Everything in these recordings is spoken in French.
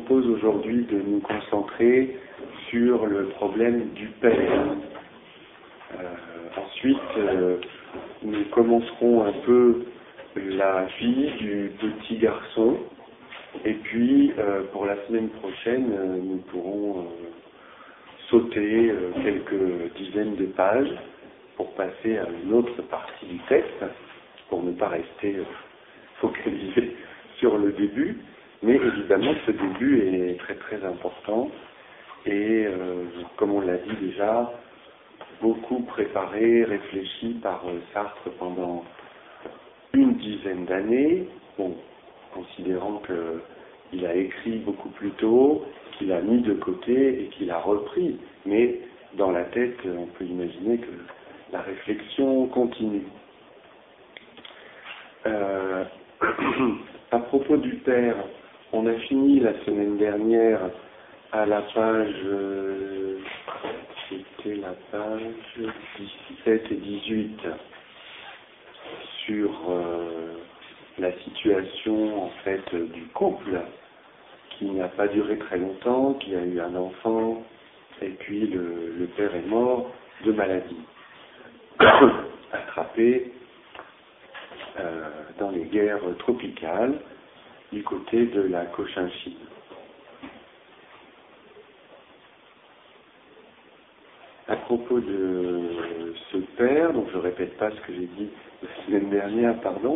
propose aujourd'hui de nous concentrer sur le problème du père. Ensuite, nous commencerons un peu la vie du petit garçon. Et puis, pour la semaine prochaine, nous pourrons sauter quelques dizaines de pages pour passer à une autre partie du texte, pour ne pas rester focalisé sur le début. Mais évidemment, ce début est très très important et, comme on l'a dit déjà, beaucoup préparé, réfléchi par Sartre pendant une dizaine d'années, bon, considérant qu'il a écrit beaucoup plus tôt, qu'il a mis de côté et qu'il a repris. Mais dans la tête, on peut imaginer que la réflexion continue. À propos du père, on a fini la semaine dernière à la page, c'était la page 17 et 18, sur la situation en fait du couple qui n'a pas duré très longtemps, qui a eu un enfant, et puis le père est mort de maladie, attrapé dans les guerres tropicales du côté de la Cochinchine. À propos de ce père, donc je ne répète pas ce que j'ai dit la semaine dernière, pardon,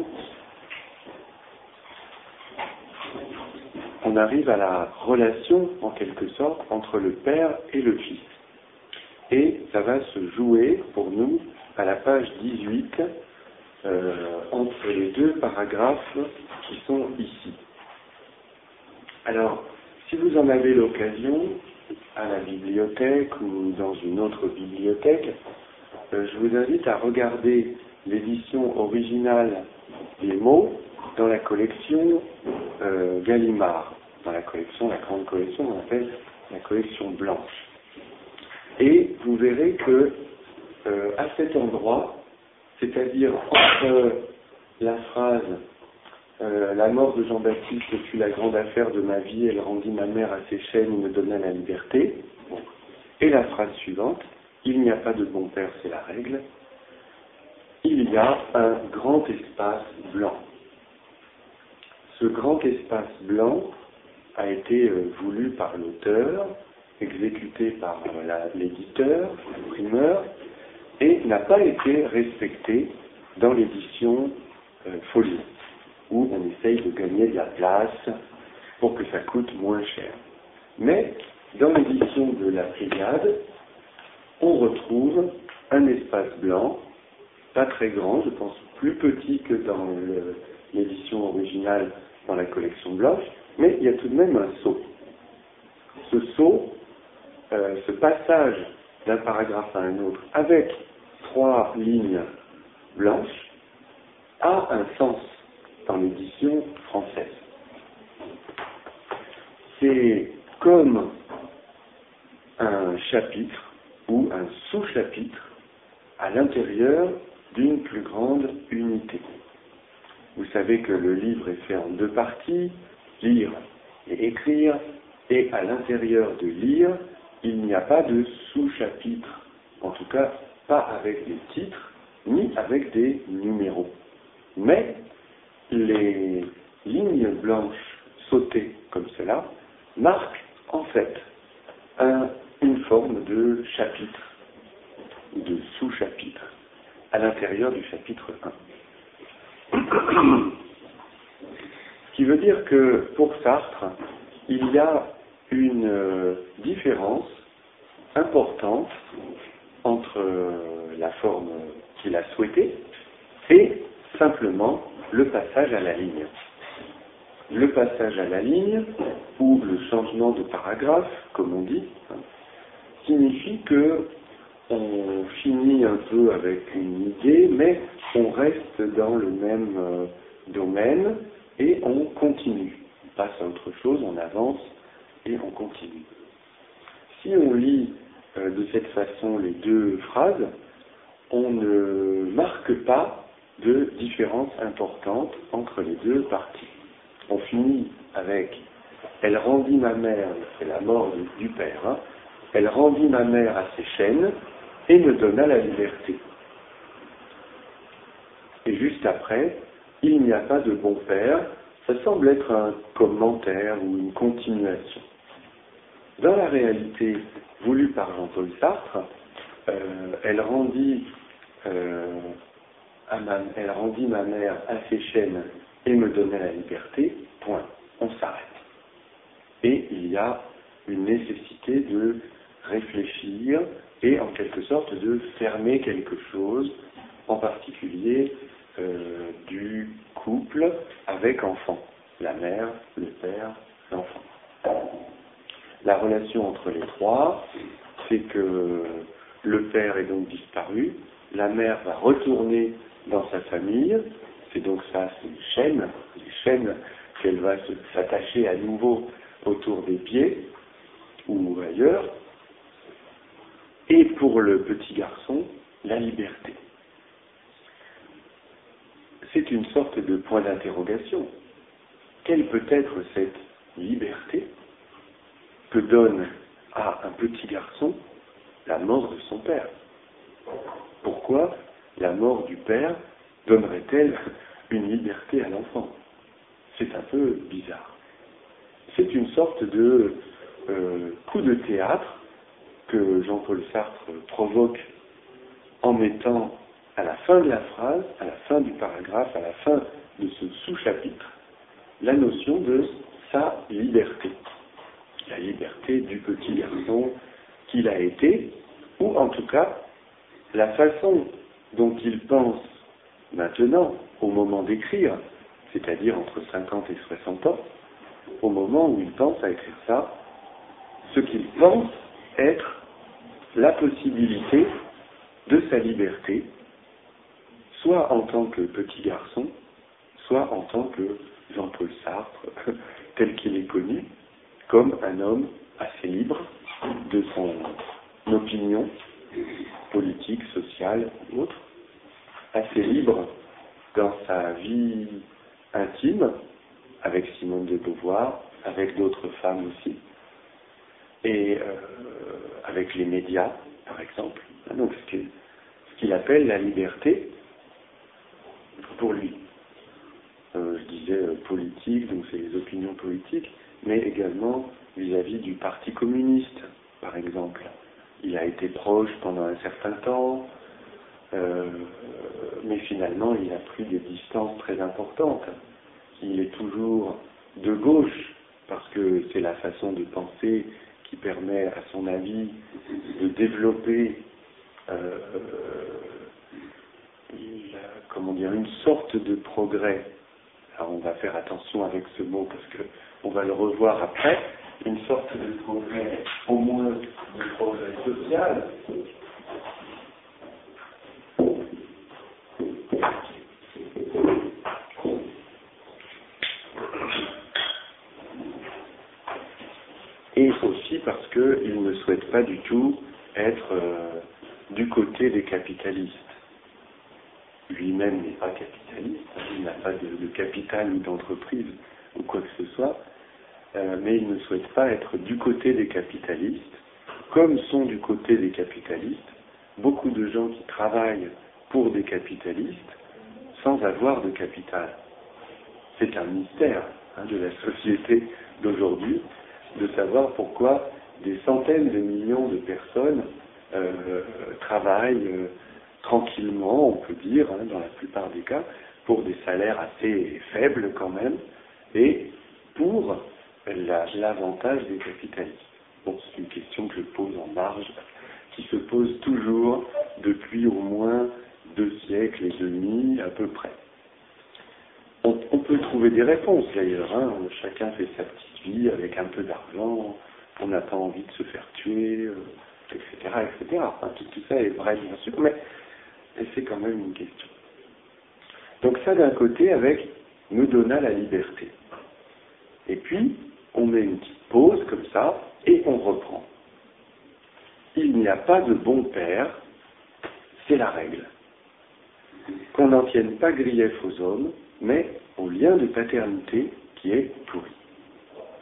on arrive à la relation, en quelque sorte, entre le père et le fils. Et ça va se jouer, pour nous, à la page 18, entre les deux paragraphes qui sont ici. Alors, si vous en avez l'occasion, à la bibliothèque ou dans une autre bibliothèque, je vous invite à regarder l'édition originale des mots dans la collection Gallimard, dans la collection, la grande collection, on appelle la collection blanche. Et vous verrez que à cet endroit, c'est-à-dire entre la phrase la mort de Jean-Baptiste fut la grande affaire de ma vie, elle rendit ma mère à ses chaînes et me donna la liberté, bon, et la phrase suivante, il n'y a pas de bon père, c'est la règle, il y a un grand espace blanc. Ce grand espace blanc a été voulu par l'auteur, exécuté par l'éditeur, l'imprimeur, et n'a pas été respecté dans l'édition Folio, où on essaye de gagner de la place pour que ça coûte moins cher. Mais dans l'édition de la Pléiade, on retrouve un espace blanc, pas très grand, je pense plus petit que dans l'édition originale dans la collection blanche, mais il y a tout de même un saut. Ce saut, ce passage d'un paragraphe à un autre avec 3 lignes blanches, a un sens dans l'édition française. C'est comme un chapitre ou un sous-chapitre à l'intérieur d'une plus grande unité. Vous savez que le livre est fait en 2 parties, lire et écrire, et à l'intérieur de lire, il n'y a pas de sous-chapitre, en tout cas pas avec des titres, ni avec des numéros. Mais les lignes blanches sautées comme cela marquent en fait une forme de chapitre, ou de sous-chapitre, à l'intérieur du chapitre 1. Ce qui veut dire que pour Sartre, il y a une différence importante entre la forme qu'il a souhaitée et simplement le passage à la ligne. Le passage à la ligne, ou le changement de paragraphe, comme on dit, signifie que on finit un peu avec une idée, mais on reste dans le même domaine et on continue. On passe à autre chose, on avance et on continue. Si on lit de cette façon les 2 phrases, on ne marque pas de différence importante entre les 2 parties. On finit avec elle rendit ma mère, c'est la mort du père, hein, elle rendit ma mère à ses chaînes et me donna la liberté. Et juste après, il n'y a pas de bon père, ça semble être un commentaire ou une continuation. Dans la réalité voulue par Jean-Paul Sartre, elle rendit ma mère à ses chaînes et me donna la liberté, point, on s'arrête. Et il y a une nécessité de réfléchir et en quelque sorte de fermer quelque chose, en particulier du couple avec enfant, la mère, le père, l'enfant. La relation entre les trois, c'est que le père est donc disparu, la mère va retourner dans sa famille, c'est donc ça, c'est les chaînes qu'elle va s'attacher à nouveau autour des pieds ou ailleurs. Et pour le petit garçon, la liberté. C'est une sorte de point d'interrogation. Quelle peut être cette liberté que donne à un petit garçon la mort de son père? Pourquoi la mort du père donnerait-elle une liberté à l'enfant? C'est un peu bizarre. C'est une sorte de coup de théâtre que Jean-Paul Sartre provoque en mettant à la fin de la phrase, à la fin du paragraphe, à la fin de ce sous-chapitre, la notion de sa liberté. La liberté du petit garçon qu'il a été, ou en tout cas, la façon dont il pense maintenant, au moment d'écrire, c'est-à-dire entre 50 et 60 ans, au moment où il pense à écrire ça, ce qu'il pense être la possibilité de sa liberté, soit en tant que petit garçon, soit en tant que Jean-Paul Sartre, tel qu'il est connu, comme un homme assez libre de son opinion politique, sociale ou autre, assez libre dans sa vie intime, avec Simone de Beauvoir, avec d'autres femmes aussi, et avec les médias, par exemple. Donc ce qu'il appelle la liberté, pour lui. Je disais politique, donc c'est les opinions politiques, mais également vis-à-vis du Parti communiste, par exemple. Il a été proche pendant un certain temps, mais finalement il a pris des distances très importantes. Il est toujours de gauche, parce que c'est la façon de penser qui permet, à son avis, de développer une sorte de progrès. Alors on va faire attention avec ce mot parce que on va le revoir après, une sorte de progrès, au moins de progrès social. Et aussi parce qu'il ne souhaite pas du tout être du côté des capitalistes. Lui-même n'est pas capitaliste, il n'a pas de capital ou d'entreprise ou quoi que ce soit, mais il ne souhaite pas être du côté des capitalistes, comme sont du côté des capitalistes beaucoup de gens qui travaillent pour des capitalistes sans avoir de capital. C'est un mystère de la société d'aujourd'hui de savoir pourquoi des centaines de millions de personnes travaillent tranquillement, on peut dire, dans la plupart des cas, pour des salaires assez faibles quand même, et pour l'avantage des capitalistes. Bon, c'est une question que je pose en marge, qui se pose toujours depuis au moins 2 siècles et demi à peu près. On peut trouver des réponses d'ailleurs, chacun fait sa petite vie avec un peu d'argent, on n'a pas envie de se faire tuer, etc. etc. Enfin, tout ça est vrai bien sûr, mais c'est quand même une question. Donc ça d'un côté avec nous donna la liberté. Et puis, on met une petite pause comme ça, et on reprend. Il n'y a pas de bon père, c'est la règle. Qu'on n'en tienne pas grief aux hommes, mais au lien de paternité qui est pourri.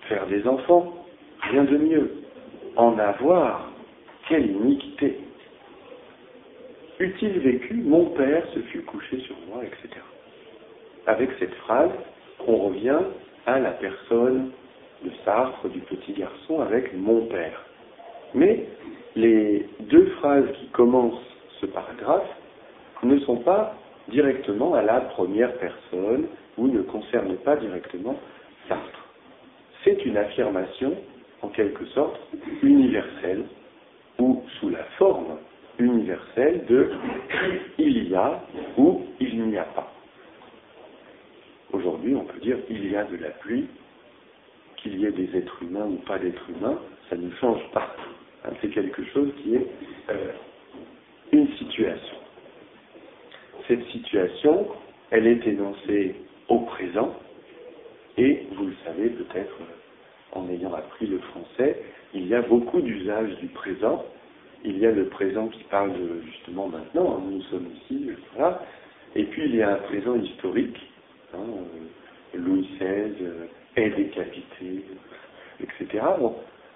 faire des enfants, rien de mieux. En avoir, quelle iniquité. Eût-il vécu, mon père se fût couché sur moi, etc. Avec cette phrase, on revient à la personne de Sartre, du petit garçon, avec mon père. Mais les deux phrases qui commencent ce paragraphe ne sont pas directement à la première personne ou ne concernent pas directement Sartre. C'est une affirmation, en quelque sorte, universelle, ou sous la forme universelle de il y a ou il n'y a pas. Aujourd'hui, on peut dire il y a de la pluie, qu'il y ait des êtres humains ou pas d'êtres humains, ça ne change pas. C'est quelque chose qui est une situation. Cette situation, elle est énoncée au présent, et vous le savez peut-être en ayant appris le français, il y a beaucoup d'usages du présent. Il y a le présent qui parle de justement maintenant, nous sommes ici, voilà. Et puis il y a un présent historique, Louis XVI est décapité, etc. Bon.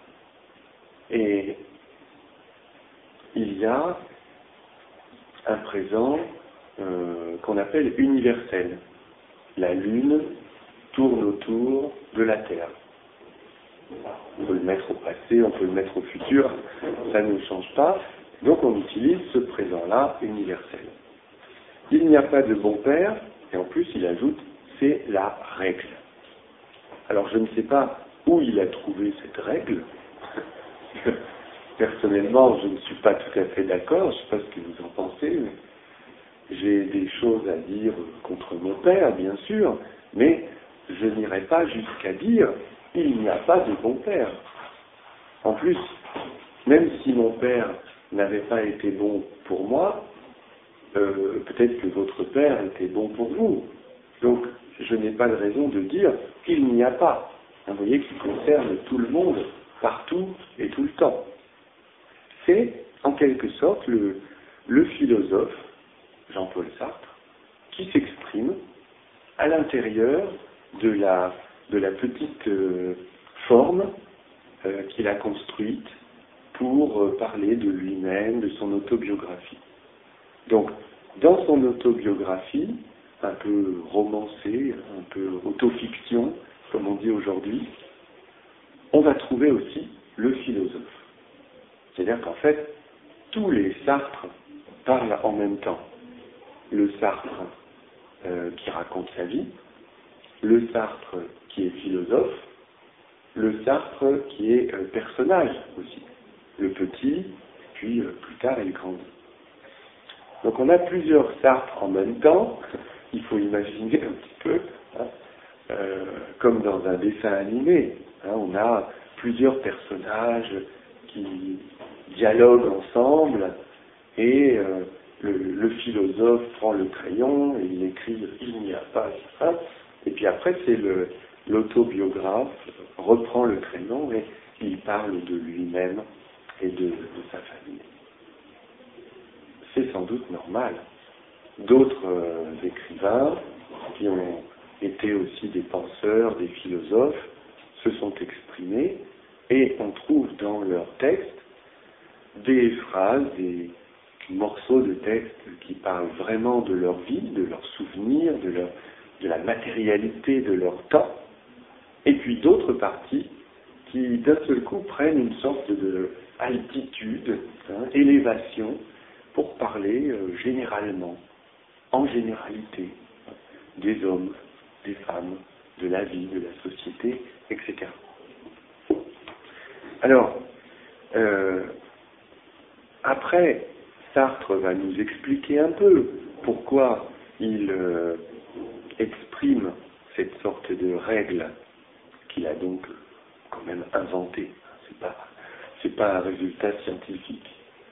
Et il y a un présent qu'on appelle universel. La Lune tourne autour de la Terre. On peut le mettre au passé, on peut le mettre au futur, ça ne change pas. Donc on utilise ce présent-là universel. Il n'y a pas de bon père, et en plus il ajoute, c'est la règle. Alors je ne sais pas où il a trouvé cette règle. Personnellement, je ne suis pas tout à fait d'accord, je ne sais pas ce que vous en pensez, mais j'ai des choses à dire contre mon père, bien sûr, mais je n'irai pas jusqu'à dire il n'y a pas de bon père. En plus, même si mon père n'avait pas été bon pour moi, peut-être que votre père était bon pour vous. Donc, je n'ai pas de raison de dire qu'il n'y a pas. Vous voyez qu'il concerne tout le monde, partout et tout le temps. C'est, en quelque sorte, le philosophe, Jean-Paul Sartre, qui s'exprime à l'intérieur de la petite forme qu'il a construite pour parler de lui-même, de son autobiographie. Donc, dans son autobiographie, un peu romancée, un peu autofiction, comme on dit aujourd'hui, on va trouver aussi le philosophe. C'est-à-dire qu'en fait, tous les Sartres parlent en même temps. Le Sartre qui raconte sa vie, le Sartre qui est philosophe, le Sartre qui est personnage aussi. Le petit, puis plus tard il grandit. Donc on a plusieurs Sartres en même temps, il faut imaginer un petit peu, comme dans un dessin animé. On a plusieurs personnages qui dialoguent ensemble et le philosophe prend le crayon et il écrit « il n'y a pas ça ». Et puis après, c'est l'autobiographe reprend le crayon et il parle de lui-même et de sa famille. C'est sans doute normal. D'autres écrivains qui ont été aussi des penseurs, des philosophes, se sont exprimés et on trouve dans leurs textes des phrases, des morceaux de texte qui parlent vraiment de leur vie, de leurs souvenirs, de la matérialité de leur temps, et puis d'autres parties qui d'un seul coup prennent une sorte de altitude, élévation, pour parler généralement, en généralité, des hommes, des femmes, de la vie, de la société, etc. Alors, après, Sartre va nous expliquer un peu pourquoi il exprime cette sorte de règle qu'il a donc quand même inventée. C'est pas un résultat scientifique.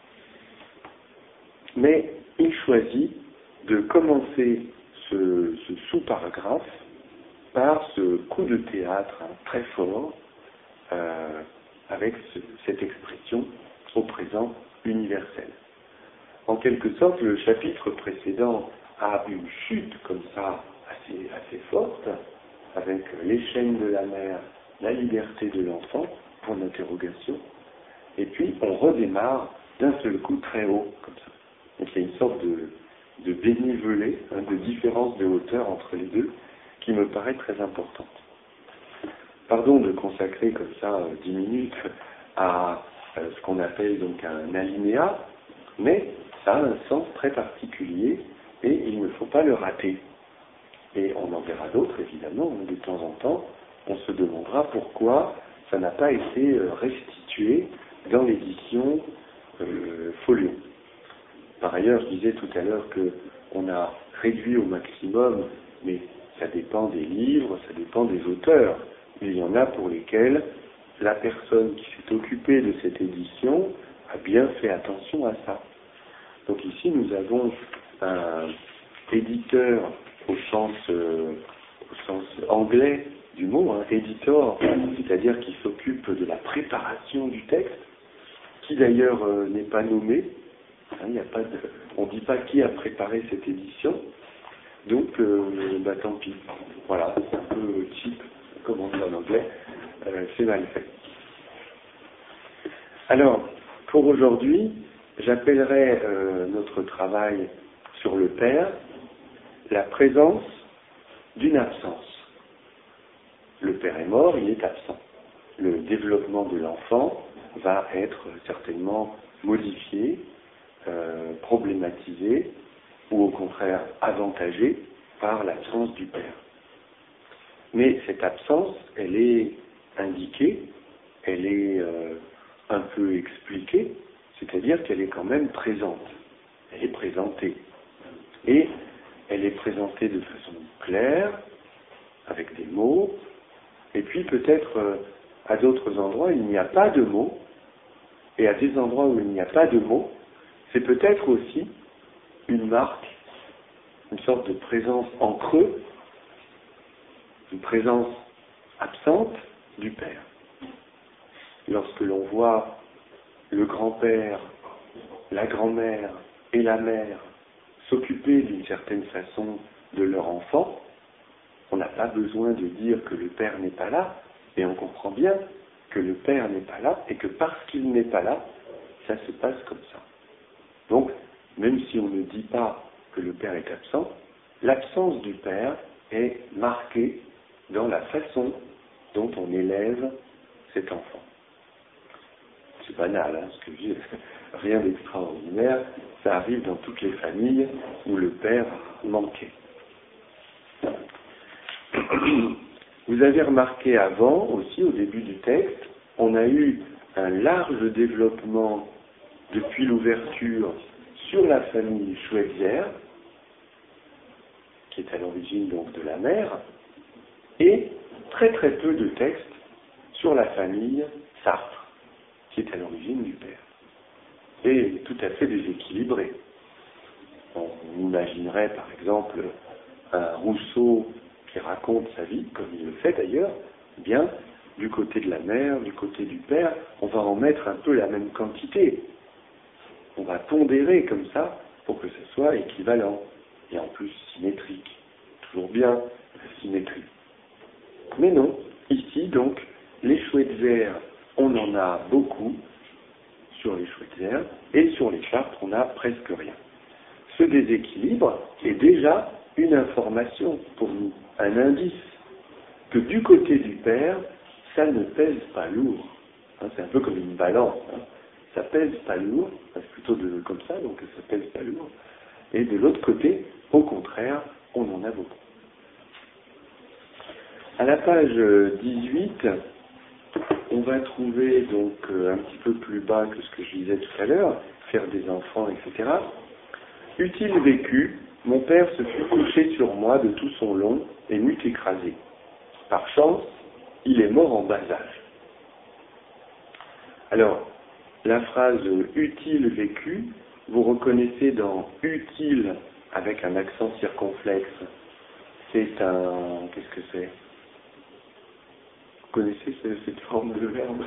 Mais il choisit de commencer ce sous-paragraphe par ce coup de théâtre très fort avec cette expression au présent universel. En quelque sorte, le chapitre précédent a une chute comme ça assez forte, avec les chaînes de la mer la liberté de l'enfant, point d'interrogation, et puis on redémarre d'un seul coup très haut, comme ça. Donc il y a une sorte de dénivelé, de différence de hauteur entre les deux, qui me paraît très importante. Pardon de consacrer comme ça 10 minutes à ce qu'on appelle donc un alinéa, mais ça a un sens très particulier et il ne faut pas le rater. Et on en verra d'autres évidemment, de temps en temps, on se demandera pourquoi ça n'a pas été restitué dans l'édition Folio. Par ailleurs, je disais tout à l'heure qu'on a réduit au maximum, mais ça dépend des livres, ça dépend des auteurs. Il y en a pour lesquels la personne qui s'est occupée de cette édition a bien fait attention à ça. Donc ici, nous avons un éditeur au sens anglais du mot, éditeur, c'est-à-dire qui s'occupe de la préparation du texte, qui d'ailleurs n'est pas nommé. On ne dit pas qui a préparé cette édition, donc tant pis. Voilà, c'est un peu cheap, comme on dit en anglais, c'est mal fait. Alors, pour aujourd'hui, j'appellerai notre travail sur le Père la présence d'une absence. Le Père est mort, il est absent. Le développement de l'enfant va être certainement modifié, problématisé, ou au contraire avantagé par l'absence du Père. Mais cette absence, elle est indiquée, elle est un peu expliquée, c'est-à-dire qu'elle est quand même présente, elle est présentée. Et elle est présentée de façon claire, avec des mots, et puis peut-être à d'autres endroits il n'y a pas de mots, et à des endroits où il n'y a pas de mots, c'est peut-être aussi une marque, une sorte de présence en creux, une présence absente du Père. Lorsque l'on voit le grand-père, la grand-mère et la mère s'occuper d'une certaine façon de leur enfant, on n'a pas besoin de dire que le Père n'est pas là, et on comprend bien que le Père n'est pas là, et que parce qu'il n'est pas là, ça se passe comme ça. Donc, même si on ne dit pas que le Père est absent, l'absence du Père est marquée dans la façon dont on élève cet enfant. C'est banal, ce que je dis, rien d'extraordinaire, ça arrive dans toutes les familles où le Père manquait. Vous avez remarqué avant, aussi au début du texte, on a eu un large développement depuis l'ouverture sur la famille Schweitzer, qui est à l'origine donc de la mère, et très très peu de textes sur la famille Sartre, qui est à l'origine du père. Et tout à fait déséquilibré. On imaginerait par exemple un Rousseau qui raconte sa vie, comme il le fait d'ailleurs, eh bien, du côté de la mère, du côté du père, on va en mettre un peu la même quantité. On va pondérer comme ça pour que ce soit équivalent et en plus symétrique. Toujours bien la symétrie. Mais non, ici donc, les Schweitzer, on en a beaucoup sur les Schweitzer et sur les Chartres, on n'a presque rien. Ce déséquilibre est déjà une information pour nous, un indice que du côté du père, ça ne pèse pas lourd. C'est un peu comme une balance. Ça pèse pas lourd, c'est plutôt comme ça, donc ça pèse pas lourd. Et de l'autre côté, au contraire, on en a beaucoup. À la page 18, on va trouver donc un petit peu plus bas que ce que je disais tout à l'heure, faire des enfants, etc. Eût-il vécu, mon père se fut couché sur moi de tout son long et m'eût écrasé. Par chance, il est mort en bas âge. Alors, la phrase « eût-il vécu », vous reconnaissez dans « eût-il » avec un accent circonflexe. C'est un... Qu'est-ce que c'est? Vous connaissez cette forme de verbe?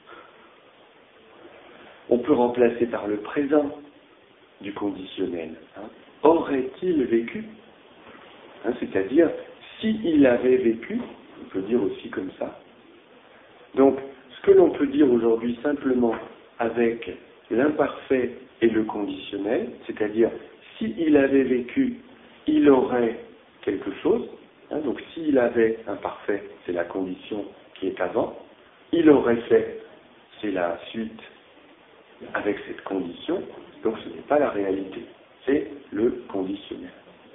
On peut remplacer par le présent du conditionnel. Aurait-il vécu? C'est-à-dire, s'il avait vécu, on peut dire aussi comme ça, Donc, ce que l'on peut dire aujourd'hui simplement avec l'imparfait et le conditionnel, c'est-à-dire s'il avait vécu, il aurait quelque chose, hein, donc s'il avait un parfait, c'est la condition qui est avant, il aurait fait, c'est la suite avec cette condition, donc ce n'est pas la réalité, c'est le conditionnel.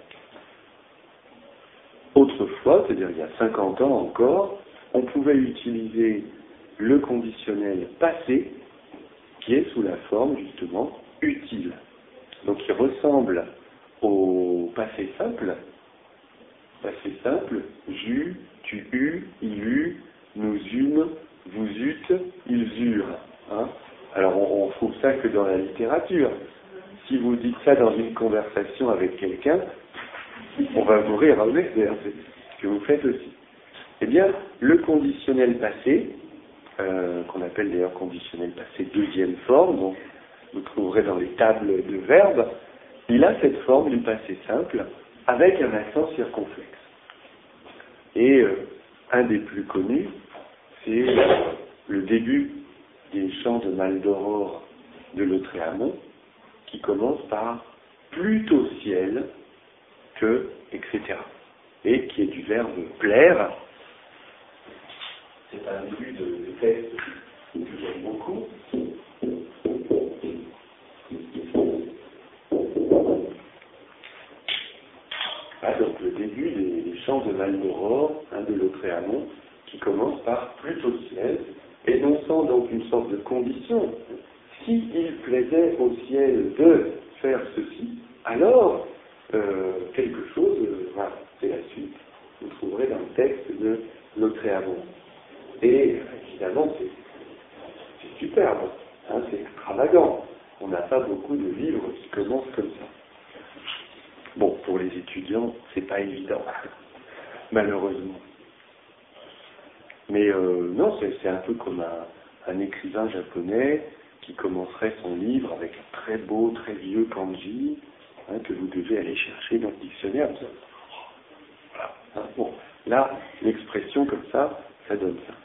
Autrefois, c'est-à-dire il y a 50 ans encore, on pouvait utiliser le conditionnel passé qui est sous la forme justement utile. Donc il ressemble au passé simple. Passé simple, j'eus, tu eus, il eut, nous eûmes, vous eûtes, ils eurent. Hein. Alors on trouve ça que dans la littérature. Si vous dites ça dans une conversation avec quelqu'un, on va vous rire avec, c'est ce que vous faites aussi. Eh bien, le conditionnel passé, qu'on appelle d'ailleurs conditionnel passé deuxième forme, donc vous trouverez dans les tables de verbes, il a cette forme du passé simple avec un accent circonflexe. Et un des plus connus, c'est le début des chants de Maldoror de Lautréamont, qui commence par plutôt ciel que, etc. Et qui est du verbe plaire. C'est un début de texte que j'aime beaucoup. Donc le début des chants de Maldoror, de Lautréamont, qui commence par plutôt ciel, énonçant donc une sorte de condition. S'il plaisait au ciel de faire ceci, alors quelque chose, voilà, c'est la suite. Vous trouverez dans le texte de Lautréamont. Et évidemment, c'est superbe, hein, c'est extravagant. On n'a pas beaucoup de livres qui commencent comme ça. Bon, pour les étudiants, c'est pas évident, malheureusement. Mais non, c'est un peu comme un écrivain japonais qui commencerait son livre avec un très beau, très vieux kanji, hein, que vous devez aller chercher dans le dictionnaire. Voilà. Hein, bon, là, l'expression comme ça donne ça.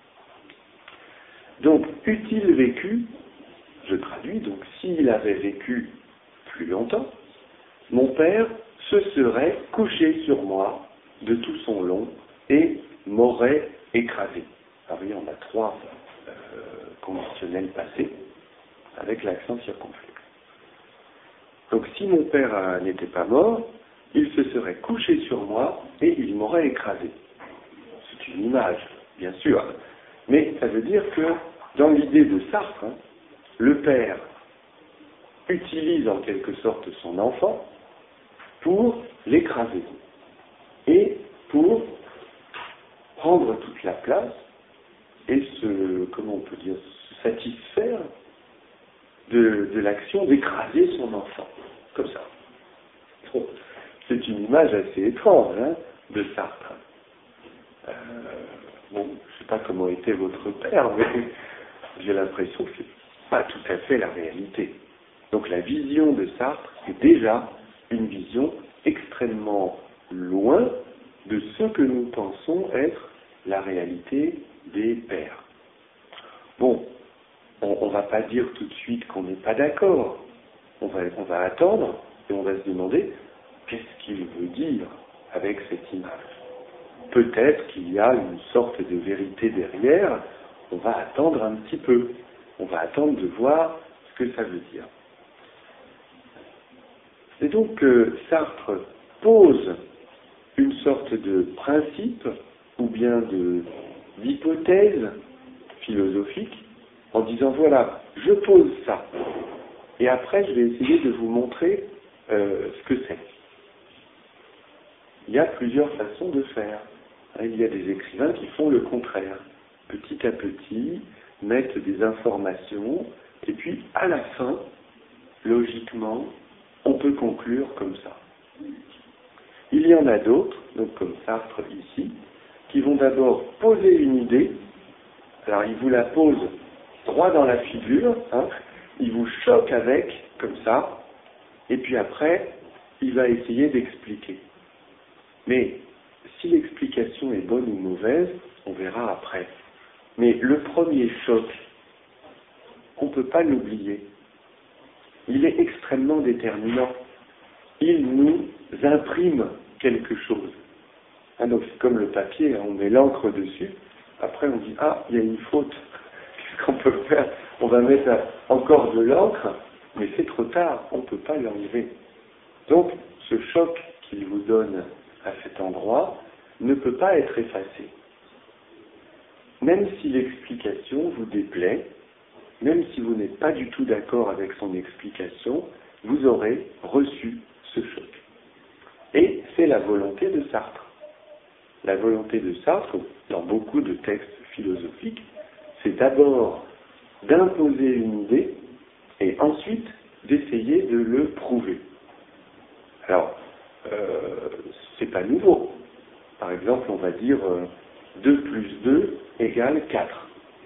Donc, eût-il vécu, je traduis, donc s'il avait vécu plus longtemps, mon père se serait couché sur moi de tout son long et m'aurait écrasé. Alors oui, on a 3 conditionnels passés avec l'accent circonflexe. Donc si mon père n'était pas mort, il se serait couché sur moi et il m'aurait écrasé. C'est une image, bien sûr, mais ça veut dire que dans l'idée de Sartre, hein, le père utilise en quelque sorte son enfant pour l'écraser et pour prendre toute la place et comment on peut dire, se satisfaire de l'action d'écraser son enfant, comme ça. Bon, c'est une image assez étrange, hein, de Sartre. Bon, je ne sais pas comment était votre père, mais j'ai l'impression que c'est pas tout à fait la réalité. Donc la vision de Sartre est déjà une vision extrêmement loin de ce que nous pensons être la réalité des pères. Bon, on ne va pas dire tout de suite qu'on n'est pas d'accord. On va attendre et on va se demander qu'est-ce qu'il veut dire avec cette image. Peut-être qu'il y a une sorte de vérité derrière. On va attendre un petit peu. On va attendre de voir ce que ça veut dire. C'est donc que Sartre pose une sorte de principe ou bien d'hypothèse philosophique en disant voilà, je pose ça et après je vais essayer de vous montrer ce que c'est. Il y a plusieurs façons de faire. Il y a des écrivains qui font le contraire. Petit à petit, mettent des informations et puis à la fin, logiquement, on peut conclure comme ça. Il y en a d'autres, donc comme Sartre ici, qui vont d'abord poser une idée. Alors il vous la pose droit dans la figure, hein, il vous choque avec, comme ça, et puis après, il va essayer d'expliquer. Mais si l'explication est bonne ou mauvaise, on verra après. Mais le premier choc, on ne peut pas l'oublier. Il est extrêmement déterminant. Il nous imprime quelque chose. Ah, donc c'est comme le papier, on met l'encre dessus, après on dit, ah, il y a une faute. Qu'est-ce qu'on peut faire? On va mettre encore de l'encre, mais c'est trop tard, on ne peut pas l'enlever. Donc, ce choc qu'il vous donne à cet endroit ne peut pas être effacé. Même si l'explication vous déplaît, même si vous n'êtes pas du tout d'accord avec son explication, vous aurez reçu ce choc. Et c'est la volonté de Sartre. La volonté de Sartre, dans beaucoup de textes philosophiques, c'est d'abord d'imposer une idée et ensuite d'essayer de le prouver. Alors, c'est pas nouveau. Par exemple, on va dire 2 plus 2 égale 4.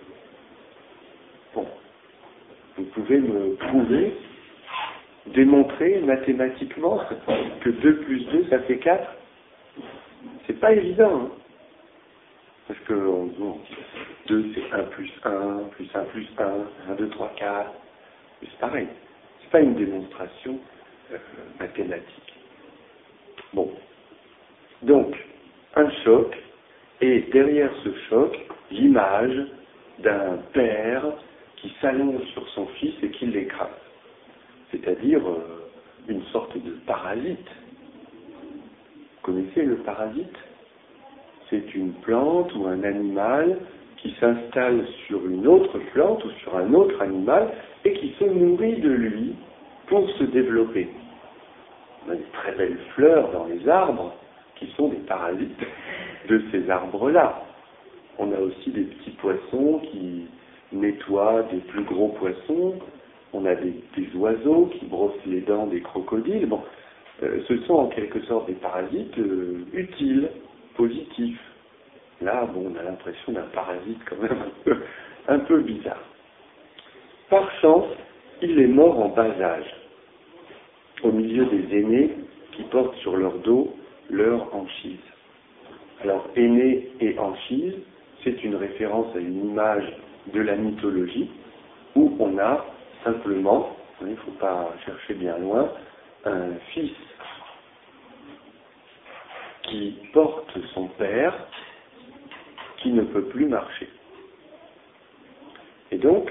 Bon, vous pouvez me prouver, démontrer mathématiquement que 2 plus 2 ça fait 4? C'est pas évident, hein. Parce que 2 c'est 1 plus 1, plus 1 plus 1, 1, 2, 3, 4. Mais c'est pareil. C'est pas une démonstration mathématique. Bon. Donc, un choc, et derrière ce choc, l'image d'un père qui s'allonge sur son fils et qui l'écrase. C'est-à-dire une sorte de parasite. Vous connaissez le parasite? C'est une plante ou un animal qui s'installe sur une autre plante ou sur un autre animal et qui se nourrit de lui pour se développer. On a des très belles fleurs dans les arbres qui sont des parasites de ces arbres-là. On a aussi des petits poissons qui nettoient des plus gros poissons. On a des oiseaux qui brossent les dents des crocodiles. Bon, ce sont en quelque sorte des parasites utiles, positifs. Là, bon, on a l'impression d'un parasite quand même un peu bizarre. Par chance, il est mort en bas âge, au milieu des aînés qui portent sur leur dos leur hanchise. Alors, aîné et hanchise, c'est une référence à une image de la mythologie où on a simplement, il ne faut pas chercher bien loin, un fils qui porte son père qui ne peut plus marcher. Et donc,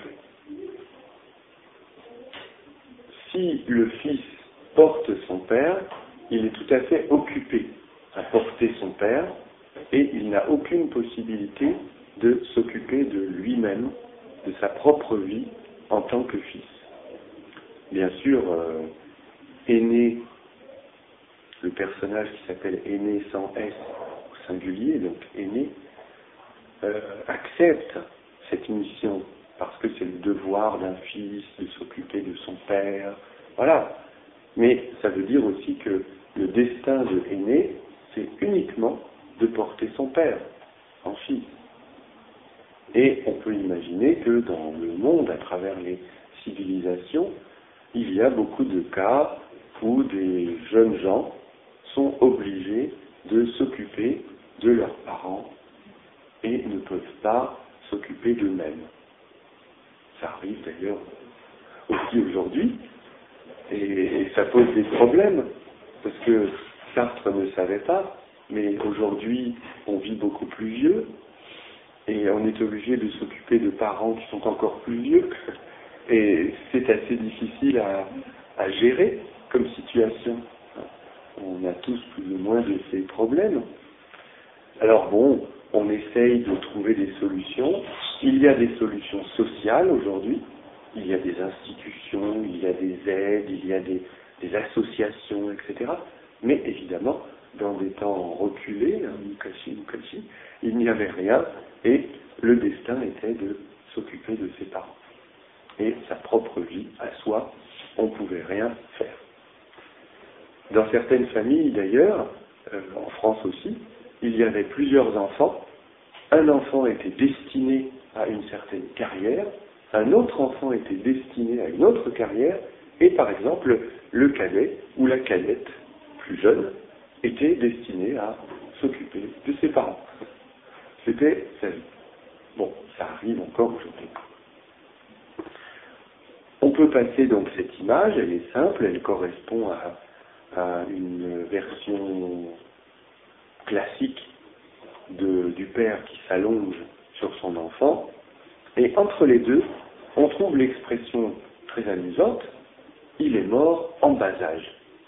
si le fils porte son père, il est tout à fait occupé à porter son père et il n'a aucune possibilité de s'occuper de lui-même, de sa propre vie en tant que fils. Bien sûr, Aîné, le personnage qui s'appelle Aîné sans S au singulier, donc Aîné, accepte cette mission parce que c'est le devoir d'un fils de s'occuper de son père, voilà. Mais ça veut dire aussi que le destin de Aîné, c'est uniquement de porter son père en fils. Et on peut imaginer que dans le monde, à travers les civilisations, il y a beaucoup de cas où des jeunes gens sont obligés de s'occuper de leurs parents et ne peuvent pas s'occuper d'eux-mêmes. Ça arrive d'ailleurs aussi aujourd'hui, et ça pose des problèmes, parce que Sartre ne savait pas, mais aujourd'hui on vit beaucoup plus vieux, et on est obligé de s'occuper de parents qui sont encore plus vieux, et c'est assez difficile à gérer comme situation. On a tous plus ou moins de ces problèmes. Alors bon, on essaye de trouver des solutions. Il y a des solutions sociales aujourd'hui. Il y a des institutions, il y a des aides, il y a des associations, etc. Mais évidemment, dans des temps reculés, Mukashi, il n'y avait rien et le destin était de s'occuper de ses parents. Et sa propre vie à soi, on ne pouvait rien faire. Dans certaines familles d'ailleurs, en France aussi, il y avait plusieurs enfants. Un enfant était destiné à une certaine carrière, un autre enfant était destiné à une autre carrière, et par exemple, le cadet ou la cadette, plus jeune, était destiné à s'occuper de ses parents. C'était sa vie. Bon, ça arrive encore aujourd'hui. On peut passer donc cette image, elle est simple, elle correspond à une version classique du père qui s'allonge sur son enfant, et entre les deux, on trouve l'expression très amusante, il est mort en bas âge.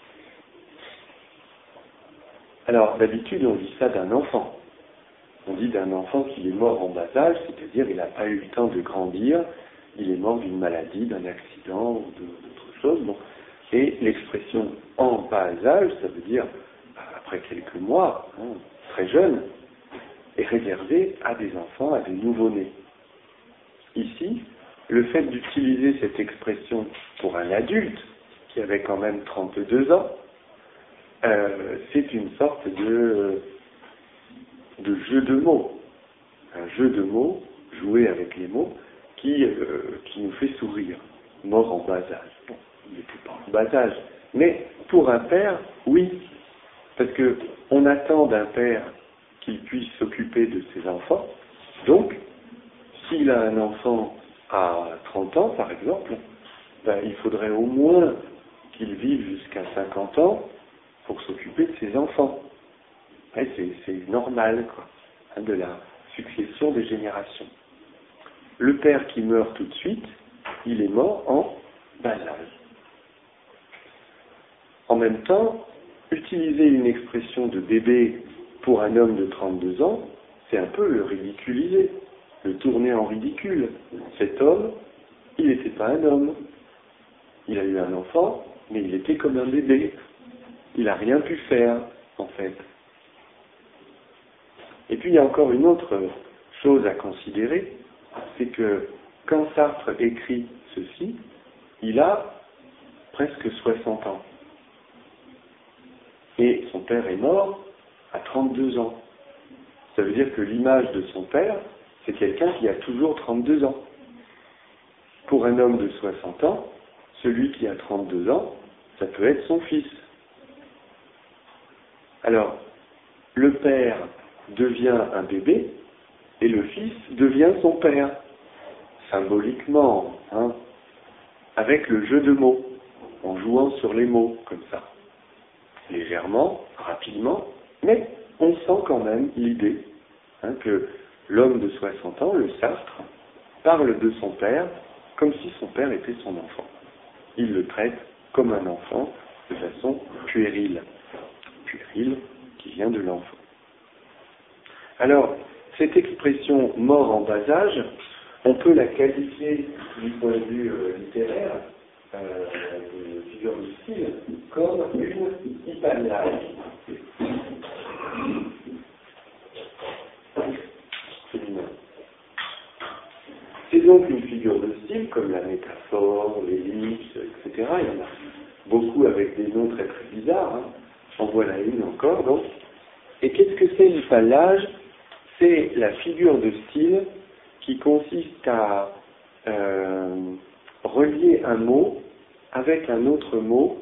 Alors, d'habitude, on dit ça d'un enfant. On dit d'un enfant qu'il est mort en bas âge, c'est-à-dire il n'a pas eu le temps de grandir, il est mort d'une maladie, d'un accident ou d'autre chose. Bon. Et l'expression en bas âge, ça veut dire après quelques mois, très jeune, est réservée à des enfants, à des nouveau-nés. Ici, le fait d'utiliser cette expression pour un adulte, qui avait quand même 32 ans, c'est une sorte de jeu de mots. Un jeu de mots, jouer avec les mots, qui nous fait sourire. Mort en bas âge. Bon, il n'était pas en bas âge. Mais pour un père, oui. Parce qu'on attend d'un père qu'il puisse s'occuper de ses enfants. Donc, s'il a un enfant à 30 ans, par exemple, ben, il faudrait au moins qu'il vive jusqu'à 50 ans pour s'occuper de ses enfants. Ouais, c'est normal, quoi, de la succession des générations. Le père qui meurt tout de suite, il est mort en bas âge. En même temps, utiliser une expression de bébé pour un homme de 32 ans, c'est un peu le ridiculiser, le tourner en ridicule. Cet homme, il n'était pas un homme. Il a eu un enfant, mais il était comme un bébé. Il n'a rien pu faire, en fait. Et puis il y a encore une autre chose à considérer, c'est que quand Sartre écrit ceci, il a presque 60 ans. Et son père est mort à 32 ans. Ça veut dire que l'image de son père, c'est quelqu'un qui a toujours 32 ans. Pour un homme de 60 ans, celui qui a 32 ans, ça peut être son fils. Alors, le père devient un bébé et le fils devient son père, symboliquement, avec le jeu de mots, en jouant sur les mots, comme ça. Légèrement, rapidement, mais on sent quand même l'idée que l'homme de 60 ans, le Sartre, parle de son père comme si son père était son enfant. Il le traite comme un enfant de façon puérile. Puérile qui vient de l'enfant. Alors, cette expression mort en bas âge, on peut la qualifier du point de vue littéraire, figure de style, comme une hypallage. C'est donc une figure de style, comme la métaphore, l'ellipse, etc. Il y en a beaucoup avec des noms très très bizarres. J'en voilà une encore, donc. Et qu'est-ce que c'est l'hypallage ? C'est la figure de style qui consiste à relier un mot avec un autre mot,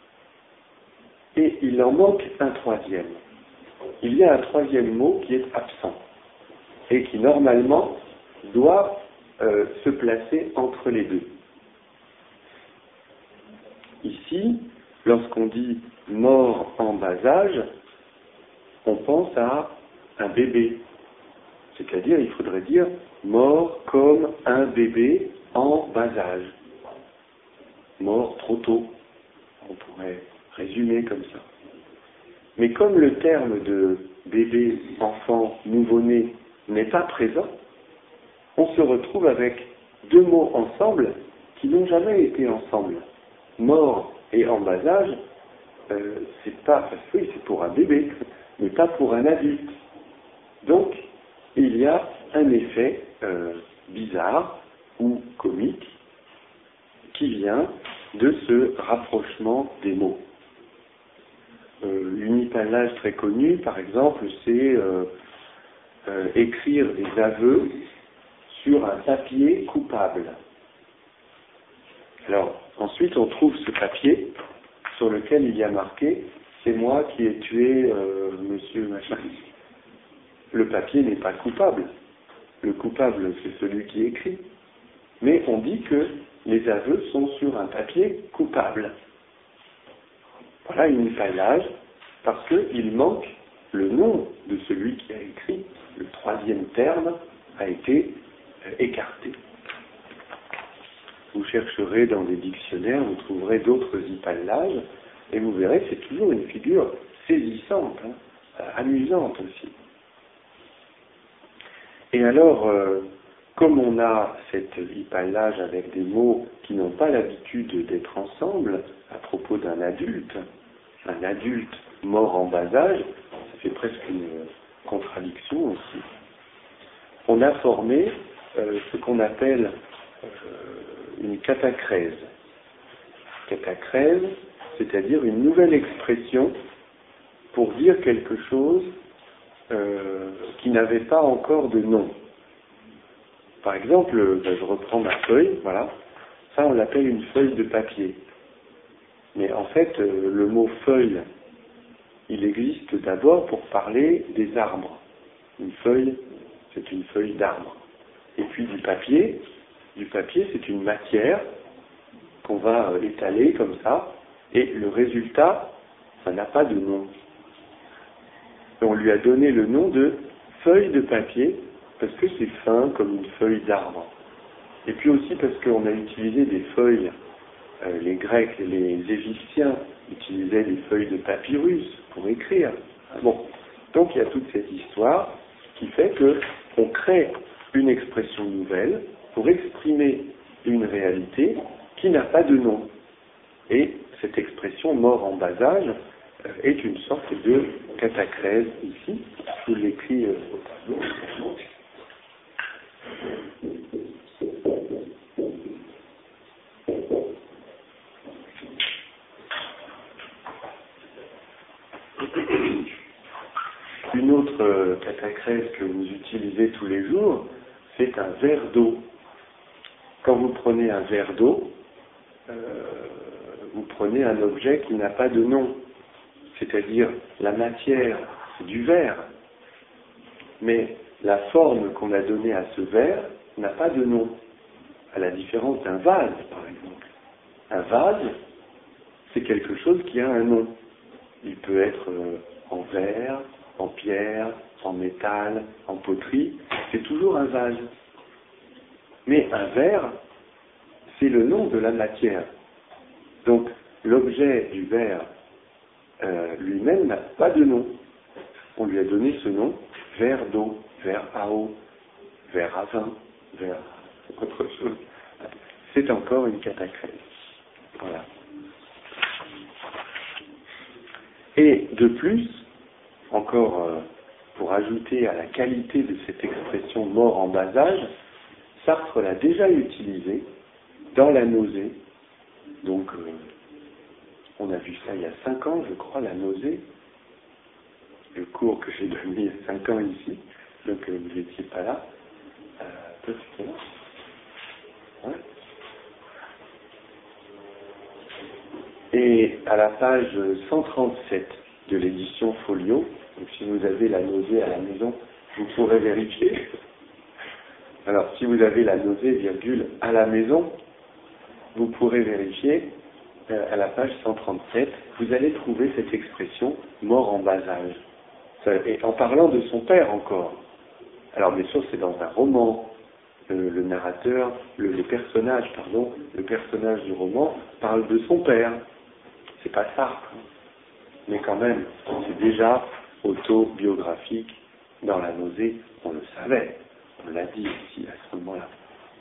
et il en manque un troisième. Il y a un troisième mot qui est absent, et qui normalement doit se placer entre les deux. Ici, lorsqu'on dit mort en bas âge, on pense à un bébé. C'est-à-dire, il faudrait dire mort comme un bébé en bas âge. Mort trop tôt. On pourrait résumer comme ça. Mais comme le terme de bébé, enfant, nouveau-né n'est pas présent, on se retrouve avec deux mots ensemble qui n'ont jamais été ensemble. Mort et en bas âge, c'est pour un bébé, mais pas pour un adulte. Donc, il y a un effet bizarre ou comique qui vient de ce rapprochement des mots. Une hypallage très connue, par exemple, c'est écrire des aveux sur un papier coupable. Alors, ensuite, on trouve ce papier sur lequel il y a marqué « C'est moi qui ai tué monsieur machin ». Le papier n'est pas coupable. le coupable c'est celui qui écrit, mais on dit que les aveux sont sur un papier coupable. Voilà une paillage, parce qu'il manque le nom de celui qui a écrit. Le troisième terme a été écarté. Vous chercherez dans des dictionnaires, vous trouverez d'autres hypallages, et vous verrez, c'est toujours une figure saisissante, amusante aussi. Et alors, comme on a cet hypallage avec des mots qui n'ont pas l'habitude d'être ensemble, à propos d'un adulte mort en bas âge, ça fait presque une contradiction aussi. On a formé ce qu'on appelle une catacrèse. Catacrèse, c'est-à-dire une nouvelle expression pour dire quelque chose qui n'avait pas encore de nom. Par exemple, je reprends ma feuille, voilà, ça on l'appelle une feuille de papier. Mais en fait, le mot feuille, il existe d'abord pour parler des arbres. Une feuille, c'est une feuille d'arbre. Et puis du papier, c'est une matière qu'on va étaler comme ça, et le résultat, ça n'a pas de nom. Et on lui a donné le nom de feuille de papier, parce que c'est fin comme une feuille d'arbre. Et puis aussi parce qu'on a utilisé des feuilles, les Grecs et les Égyptiens utilisaient des feuilles de papyrus pour écrire. Bon, donc il y a toute cette histoire qui fait qu'on crée une expression nouvelle pour exprimer une réalité qui n'a pas de nom. Et cette expression mort en bas âge est une sorte de catacrèse ici. Je vous l'écris au tableau. Une autre catacrèse que vous utilisez tous les jours, c'est un verre d'eau. Quand vous prenez un verre d'eau, vous prenez un objet qui n'a pas de nom, c'est-à-dire la matière, c'est du verre, mais la forme qu'on a donnée à ce verre n'a pas de nom, à la différence d'un vase, par exemple. Un vase, c'est quelque chose qui a un nom. Il peut être en verre, en pierre, en métal, en poterie, c'est toujours un vase. Mais un verre, c'est le nom de la matière. Donc, l'objet du verre lui-même n'a pas de nom. On lui a donné ce nom, verre d'eau, verre à eau, verre à vin, verre autre chose. C'est encore une catacrèse. Voilà. Et de plus, encore pour ajouter à la qualité de cette expression mort en bas âge, Sartre l'a déjà utilisée dans la nausée. Donc, on a vu ça il y a 5 ans, je crois, la nausée. Le cours que j'ai donné il y a 5 ans ici, donc vous n'étiez pas là. Peut-être là. Ouais. Et à la page 137 de l'édition Folio, donc si vous avez la nausée à la maison, vous pourrez vérifier. Alors, si vous avez la nausée, virgule, à la maison, vous pourrez vérifier à la page 137, vous allez trouver cette expression mort en bas âge. Et en parlant de son père encore. Alors, bien sûr, c'est dans un roman. Le narrateur, le personnage du roman parle de son père. C'est pas Sartre, mais quand même, c'est déjà autobiographique. Dans la nausée, on le savait, on l'a dit ici à ce moment-là.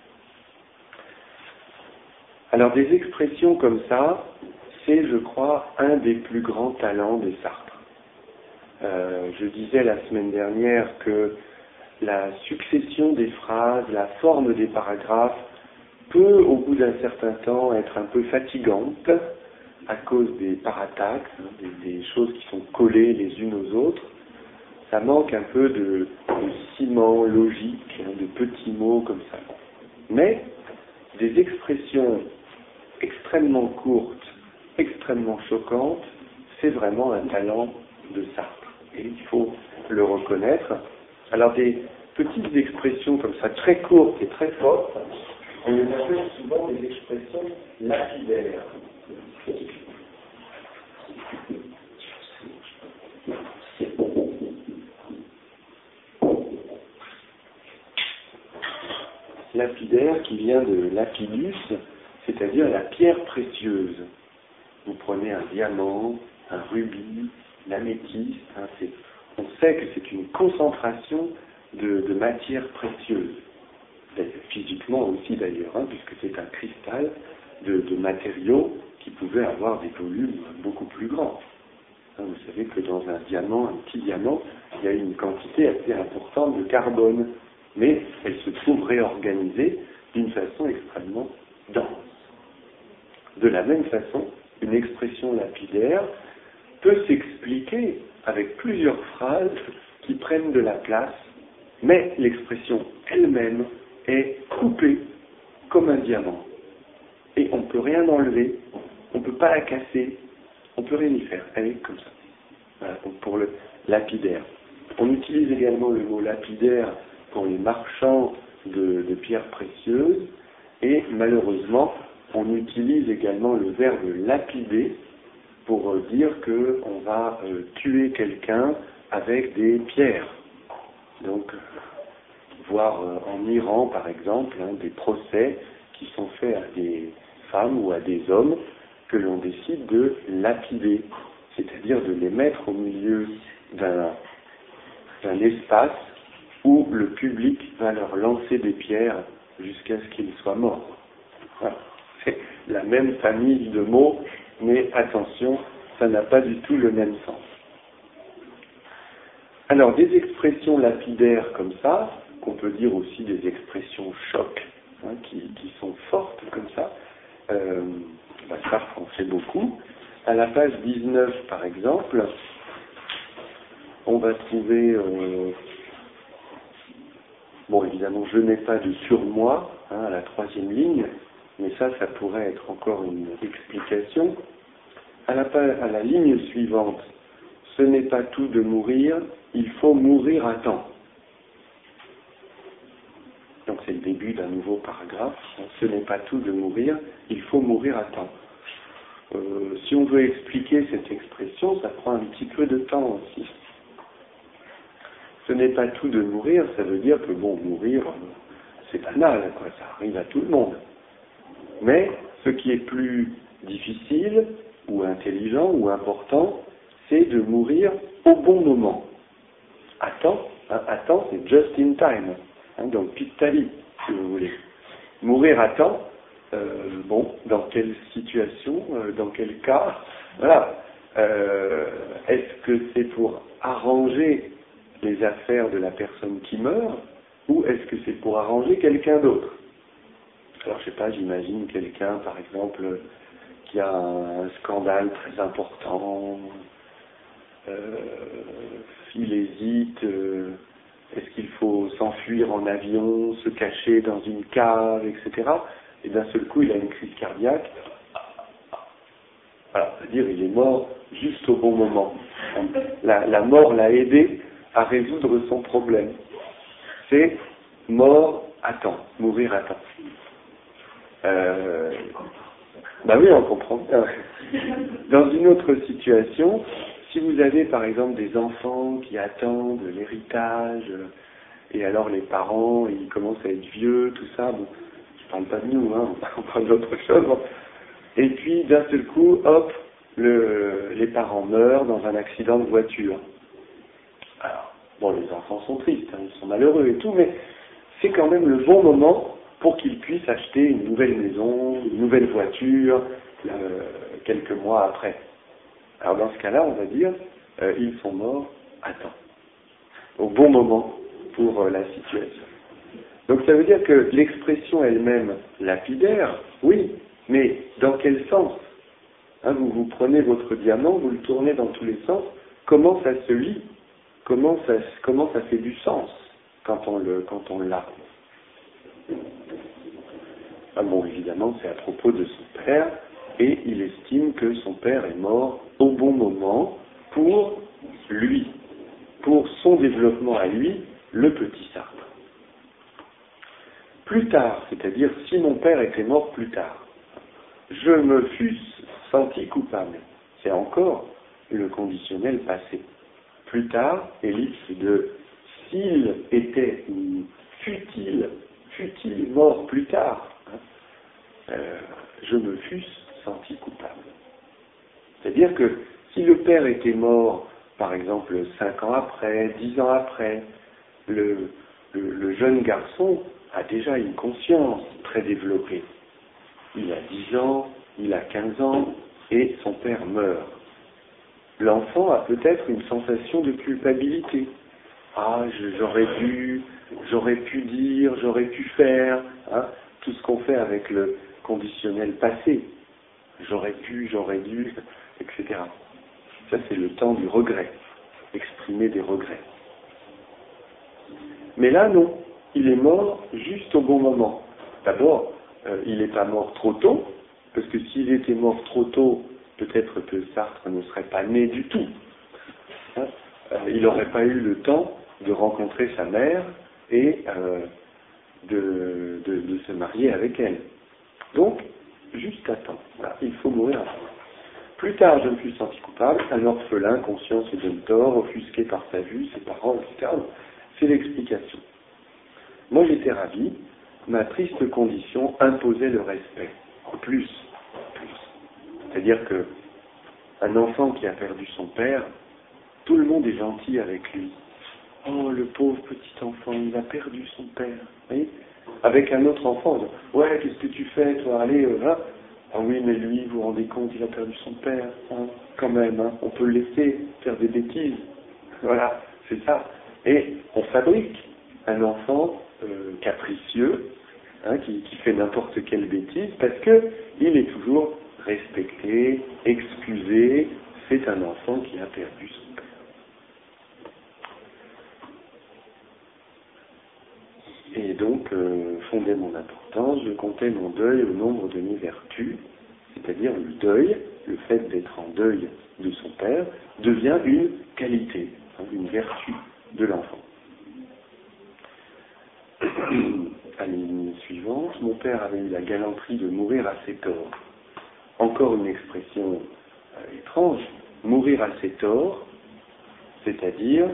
Alors des expressions comme ça, c'est, je crois, un des plus grands talents de Sartre. Je disais la semaine dernière que la succession des phrases, la forme des paragraphes peut, au bout d'un certain temps, être un peu fatigante à cause des parataxes, des choses qui sont collées les unes aux autres. Ça manque un peu de ciment logique, de petits mots comme ça. Mais des expressions extrêmement courtes, extrêmement choquantes, c'est vraiment un talent de Sartre. Et il faut le reconnaître. Alors des petites expressions comme ça, très courtes et très fortes, on les appelle souvent des expressions lapidaires. Lapidaire qui vient de lapidus, c'est-à-dire la pierre précieuse. Vous prenez un diamant, un rubis, l'améthyste, on sait que c'est une concentration de matières précieuses. Physiquement aussi d'ailleurs, puisque c'est un cristal de matériaux qui pouvaient avoir des volumes beaucoup plus grands. Vous savez que dans un diamant, un petit diamant, il y a une quantité assez importante de carbone, mais elle se trouve réorganisée d'une façon extrêmement dense. De la même façon, une expression lapidaire peut s'expliquer avec plusieurs phrases qui prennent de la place, mais l'expression elle-même est coupée comme un diamant. Et on ne peut rien enlever, on ne peut pas la casser, on ne peut rien y faire. Elle est comme ça. Voilà, donc pour le lapidaire. On utilise également le mot lapidaire pour les marchands de pierres précieuses, et malheureusement, on utilise également le verbe lapider pour dire qu'on va tuer quelqu'un avec des pierres. Donc, voir en Iran, par exemple, des procès qui sont faits à des femmes ou à des hommes que l'on décide de lapider, c'est-à-dire de les mettre au milieu d'un espace où le public va leur lancer des pierres jusqu'à ce qu'ils soient morts. Voilà. C'est la même famille de mots, mais attention, ça n'a pas du tout le même sens. Alors, des expressions lapidaires comme ça, qu'on peut dire aussi des expressions choc, qui sont fortes comme ça, ça en fait beaucoup. À la page 19, par exemple, on va trouver, évidemment, je n'ai pas de surmoi, à la 3e ligne, mais ça pourrait être encore une explication. À la ligne suivante, ce n'est pas tout de mourir, il faut mourir à temps. Donc c'est le début d'un nouveau paragraphe. Ce n'est pas tout de mourir, il faut mourir à temps. Si on veut expliquer cette expression, ça prend un petit peu de temps aussi. Ce n'est pas tout de mourir, ça veut dire que mourir, c'est banal, ça arrive à tout le monde. Mais ce qui est plus difficile, ou intelligent, ou important, c'est de mourir au bon moment. À temps, c'est just in time, donc pictali, si vous voulez. Mourir à temps, dans quelle situation, dans quel cas, voilà. Est-ce que c'est pour arranger les affaires de la personne qui meurt, ou est-ce que c'est pour arranger quelqu'un d'autre? Alors, je sais pas, j'imagine quelqu'un, par exemple, qui a un scandale très important, il hésite, est-ce qu'il faut s'enfuir en avion, se cacher dans une cave, etc. Et d'un seul coup, il a une crise cardiaque. Voilà, c'est-à-dire il est mort juste au bon moment. La mort l'a aidé à résoudre son problème. C'est mort à temps, mourir à temps. Oui, on comprend bien. Dans une autre situation, si vous avez par exemple des enfants qui attendent l'héritage, et alors les parents, ils commencent à être vieux, tout ça, je parle pas de nous, on parle d'autre chose. Et puis d'un seul coup, hop, les parents meurent dans un accident de voiture. Alors, les enfants sont tristes, ils sont malheureux et tout, mais c'est quand même le bon moment pour qu'ils puissent acheter une nouvelle maison, une nouvelle voiture, quelques mois après. Alors dans ce cas-là, on va dire, ils sont morts à temps, au bon moment pour la situation. Donc ça veut dire que l'expression elle-même lapidaire, oui, mais dans quel sens? Vous prenez votre diamant, vous le tournez dans tous les sens, comment ça se lit? Comment ça fait du sens quand on l'a? Évidemment, c'est à propos de son père, et il estime que son père est mort au bon moment pour lui, pour son développement à lui, le petit arbre. plus tard, c'est-à-dire si mon père était mort plus tard, je me fusse senti coupable. C'est encore le conditionnel passé. Plus tard, ellipse de s'il était ou fut-il mort plus tard, je me fusse senti coupable. C'est-à-dire que si le père était mort, par exemple, 5 ans après, 10 ans après, le jeune garçon a déjà une conscience très développée. Il a 10 ans, il a 15 ans, et son père meurt. L'enfant a peut-être une sensation de culpabilité. Ah, j'aurais pu dire, j'aurais pu faire, hein, tout ce qu'on fait avec le conditionnel passé. J'aurais pu, j'aurais dû, etc. Ça, c'est le temps du regret, exprimer des regrets. Mais là, non, il est mort juste au bon moment. D'abord, il n'est pas mort trop tôt, parce que s'il était mort trop tôt, peut-être que Sartre ne serait pas né du tout. Hein, il n'aurait pas eu le temps de rencontrer sa mère et de se marier avec elle. Donc, juste à temps. Voilà, il faut mourir à temps. Plus tard, je me suis senti coupable, un orphelin, conscient se donne tort, offusqué par sa vue, ses parents, etc. C'est l'explication. Moi, j'étais ravi, ma triste condition imposait le respect. Plus. C'est-à-dire que un enfant qui a perdu son père, tout le monde est gentil avec lui. Oh, le pauvre petit enfant, il a perdu son père. Vous voyez ? Avec un autre enfant, on dit, ouais, qu'est-ce que tu fais, toi, allez, là. Ah oui, mais lui, vous vous rendez compte, il a perdu son père, hein, quand même, hein, on peut le laisser faire des bêtises. Voilà, c'est ça. Et on fabrique un enfant capricieux, hein, qui fait n'importe quelle bêtise, parce qu'il est toujours respecté, excusé, c'est un enfant qui a perdu son père. Et donc, fondait mon importance, je comptais mon deuil au nombre de mes vertus, c'est-à-dire le deuil, le fait d'être en deuil de son père, devient une qualité, hein, une vertu de l'enfant. À la ligne suivante, mon père avait eu la galanterie de mourir à ses torts. Encore une expression étrange, mourir à ses torts, c'est-à-dire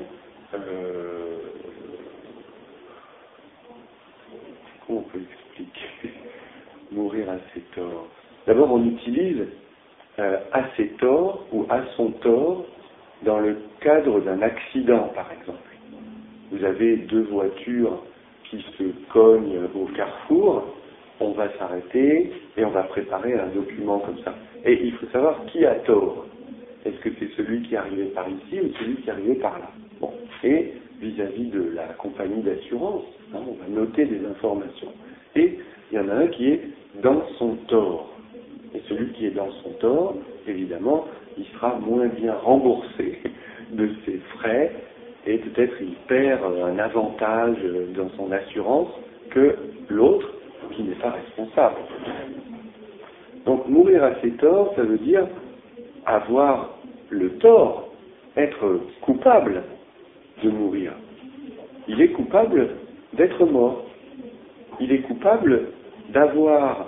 comment on peut l'expliquer? Mourir à ses torts. D'abord, on utilise à ses torts ou à son tort dans le cadre d'un accident, par exemple. Vous avez deux voitures qui se cognent au carrefour, on va s'arrêter et on va préparer un document comme ça. Et il faut savoir qui a tort. Est-ce que c'est celui qui est arrivé par ici ou celui qui est arrivé par là? Bon. Et vis-à-vis de la compagnie d'assurance, hein, on va noter des informations. Et il y en a un qui est dans son tort. Et celui qui est dans son tort, évidemment, il sera moins bien remboursé de ses frais et peut-être il perd un avantage dans son assurance que l'autre qui n'est pas responsable. Donc mourir à ses torts, ça veut dire avoir le tort, être coupable de mourir. Il est coupable d'être mort. Il est coupable d'avoir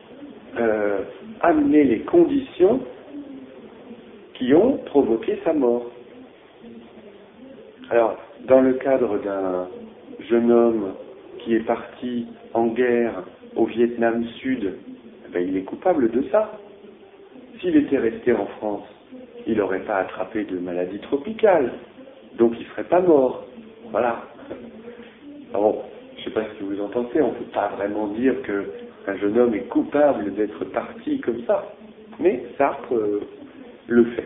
amené les conditions qui ont provoqué sa mort. Alors, dans le cadre d'un jeune homme qui est parti en guerre au Vietnam Sud, ben, il est coupable de ça. S'il était resté en France, il n'aurait pas attrapé de maladie tropicale, donc il ne serait pas mort. Voilà. Alors, je ne sais pas ce que vous en pensez, on ne peut pas vraiment dire qu'un jeune homme est coupable d'être parti comme ça, mais Sartre le fait.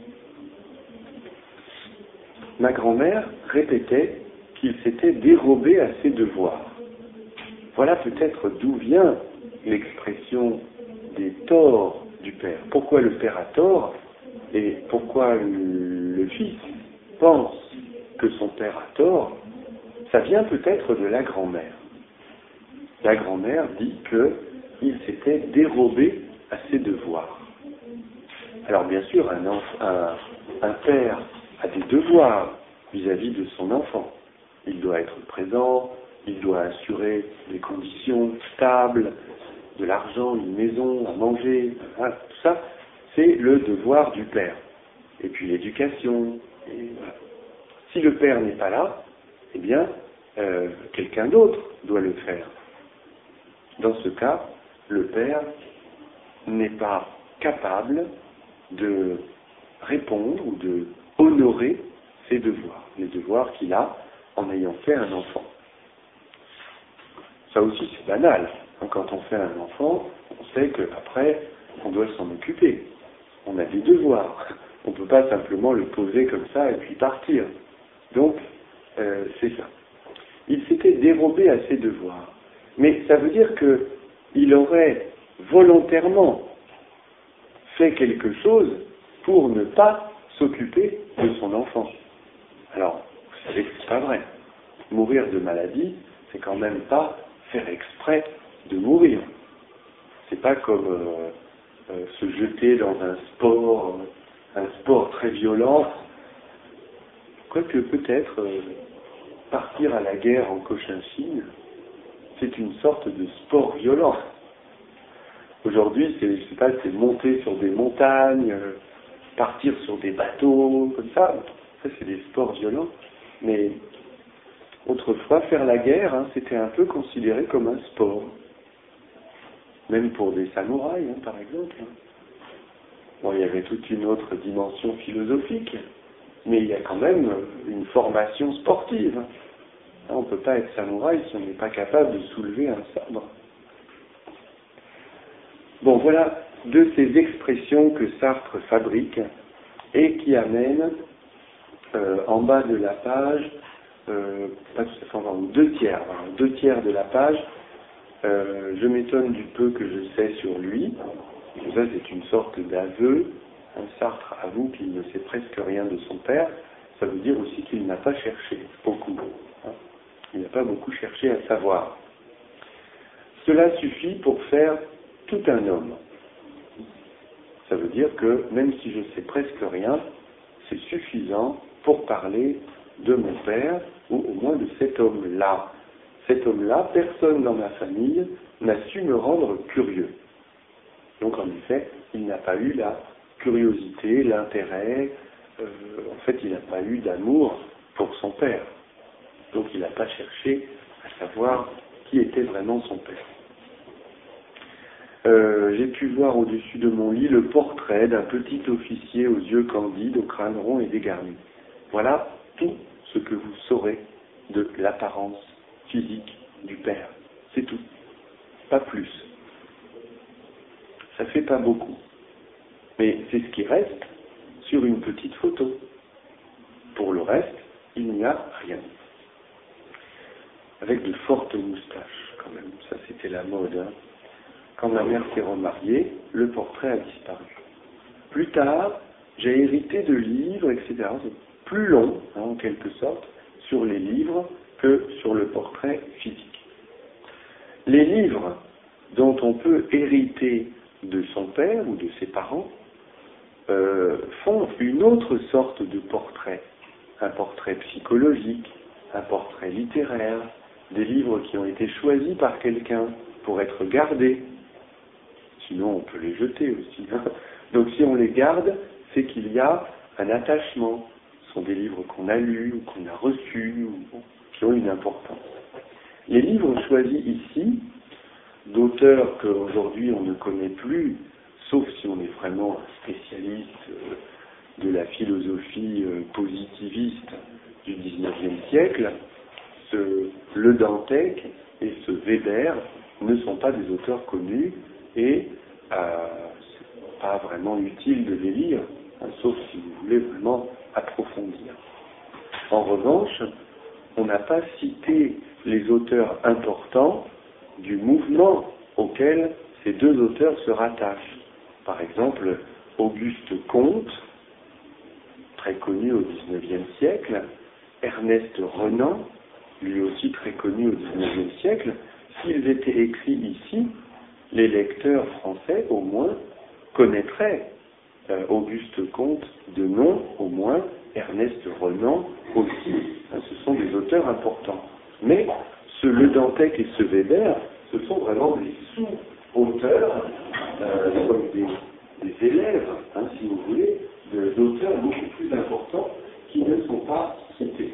Ma grand-mère répétait qu'il s'était dérobé à ses devoirs. Voilà peut-être d'où vient l'expression des torts du père. Pourquoi le père a tort et pourquoi le fils pense que son père a tort, ça vient peut-être de la grand-mère. La grand-mère dit qu'il s'était dérobé à ses devoirs. Alors bien sûr, un père a des devoirs vis-à-vis de son enfant. Il doit être présent, il doit assurer des conditions stables, de l'argent, une maison, à manger, voilà, tout ça, c'est le devoir du père. Et puis l'éducation. Voilà. Si le père n'est pas là, eh bien, quelqu'un d'autre doit le faire. Dans ce cas, le père n'est pas capable de répondre ou de honorer ses devoirs, les devoirs qu'il a en ayant fait un enfant. Ça aussi c'est banal. Quand on fait un enfant, on sait qu'après, on doit s'en occuper. On a des devoirs. On ne peut pas simplement le poser comme ça et puis partir. Donc, c'est ça. Il s'était dérobé à ses devoirs. Mais ça veut dire qu'il aurait volontairement fait quelque chose pour ne pas s'occuper de son enfant. Alors, vous savez que c'est pas vrai. Mourir de maladie, c'est quand même pas faire exprès de mourir. C'est pas comme se jeter dans un sport très violent. Quoique peut-être partir à la guerre en Cochinchine, c'est une sorte de sport violent. Aujourd'hui, c'est monter sur des montagnes, partir sur des bateaux, comme ça. Ça, c'est des sports violents. Mais autrefois, faire la guerre, c'était un peu considéré comme un sport. Même pour des samouraïs, par exemple. Bon, il y avait toute une autre dimension philosophique, mais il y a quand même une formation sportive. On ne peut pas être samouraï si on n'est pas capable de soulever un sabre. Bon, voilà deux ces expressions que Sartre fabrique et qui amènent en bas de la page, pas tout à fait, enfin, deux tiers de la page. Je m'étonne du peu que je sais sur lui. Et ça, c'est une sorte d'aveu. Sartre avoue qu'il ne sait presque rien de son père. Ça veut dire aussi qu'il n'a pas cherché beaucoup. Il n'a pas beaucoup cherché à savoir. Cela suffit pour faire tout un homme. Ça veut dire que même si je sais presque rien, c'est suffisant pour parler de mon père, ou au moins de cet homme-là. Cet homme-là, personne dans ma famille n'a su me rendre curieux. Donc en effet, il n'a pas eu la curiosité, l'intérêt, en fait il n'a pas eu d'amour pour son père. Donc il n'a pas cherché à savoir qui était vraiment son père. J'ai pu voir au-dessus de mon lit le portrait d'un petit officier aux yeux candides, au crâne rond et dégarni. Voilà tout ce que vous saurez de l'apparence physique du père. C'est tout. Pas plus. Ça fait pas beaucoup. Mais c'est ce qui reste sur une petite photo. Pour le reste, il n'y a rien. Avec de fortes moustaches, quand même. Ça, c'était la mode. Quand ma mère s'est remariée, le portrait a disparu. Plus tard, j'ai hérité de livres, etc. C'est plus long, en quelque sorte, sur les livres que sur le portrait physique. Les livres dont on peut hériter de son père ou de ses parents font une autre sorte de portrait. Un portrait psychologique, un portrait littéraire, des livres qui ont été choisis par quelqu'un pour être gardés. Sinon, on peut les jeter aussi. Donc, si on les garde, c'est qu'il y a un attachement. Ce sont des livres qu'on a lus, ou qu'on a reçus, ou qui ont une importance. Les livres choisis ici, d'auteurs qu'aujourd'hui on ne connaît plus, sauf si on est vraiment un spécialiste de la philosophie positiviste du XIXe siècle, Le Dantec et ce Weber ne sont pas des auteurs connus et c'est pas vraiment utile de les lire, sauf si vous voulez vraiment approfondir. En revanche, on n'a pas cité les auteurs importants du mouvement auquel ces deux auteurs se rattachent. Par exemple, Auguste Comte, très connu au XIXe siècle, Ernest Renan, lui aussi très connu au XIXe siècle. S'ils étaient écrits ici, les lecteurs français, au moins, connaîtraient Auguste Comte de nom, au moins, Ernest Renan aussi. Ce sont des auteurs importants. Mais Le Dantec et ce Weber, ce sont vraiment des sous-auteurs, comme des élèves, hein, si vous voulez, d'auteurs beaucoup plus importants qui ne sont pas cités.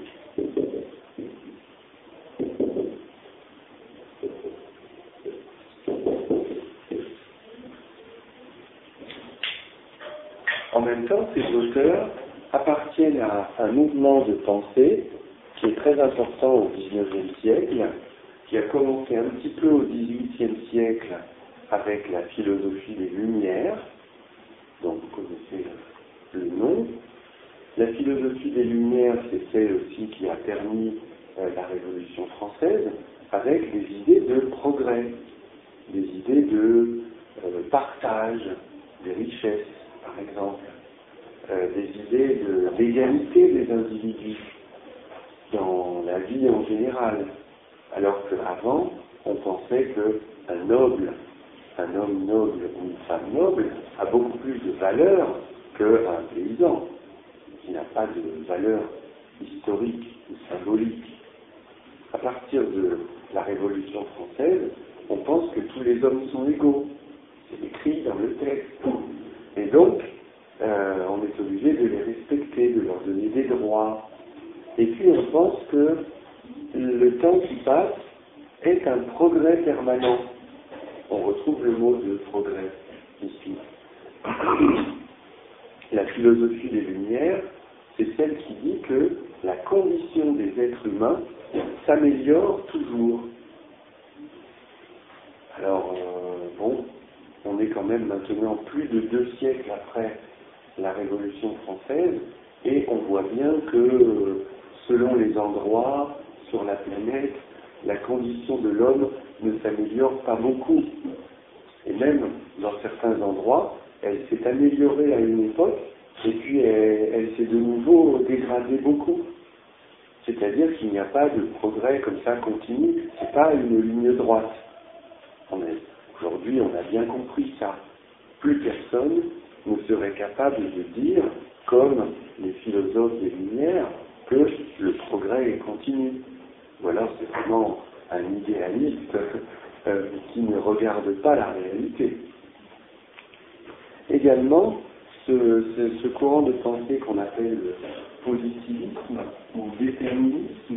En même temps, ces auteurs appartiennent à un mouvement de pensée qui est très important au XIXe siècle, qui a commencé un petit peu au XVIIIe siècle avec la philosophie des Lumières, dont vous connaissez le nom. La philosophie des Lumières, c'est celle aussi qui a permis la Révolution française, avec des idées de progrès, des idées de partage des richesses, par exemple, des idées d'égalité des individus dans la vie en général, alors qu'avant, on pensait qu'un noble, un homme noble ou une femme noble a beaucoup plus de valeur qu'un paysan, qui n'a pas de valeur historique ou symbolique. À partir de la Révolution française, on pense que tous les hommes sont égaux. C'est écrit dans le texte. Et donc, on est obligé de les respecter, de leur donner des droits. Et puis on pense que le temps qui passe est un progrès permanent. On retrouve le mot de progrès ici. La philosophie des Lumières, c'est celle qui dit que la condition des êtres humains s'améliore toujours. Alors, bon, on est quand même maintenant plus de 2 siècles après la Révolution française, et on voit bien que selon les endroits sur la planète, la condition de l'homme ne s'améliore pas beaucoup. Et même dans certains endroits, elle s'est améliorée à une époque, et puis elle s'est de nouveau dégradée beaucoup. C'est-à-dire qu'il n'y a pas de progrès comme ça continu, c'est pas une ligne droite. Aujourd'hui, on a bien compris ça. Plus personne ne serait capable de dire, comme les philosophes des Lumières, que le progrès est continu. Ou alors c'est vraiment un idéaliste qui ne regarde pas la réalité. Également, ce courant de pensée qu'on appelle le positivisme ou déterminisme,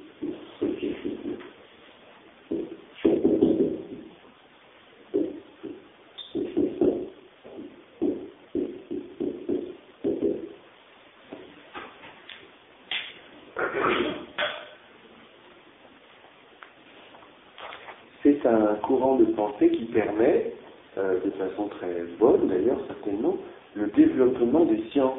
c'est un courant de pensée qui permet, de façon très bonne d'ailleurs certainement, le développement des sciences.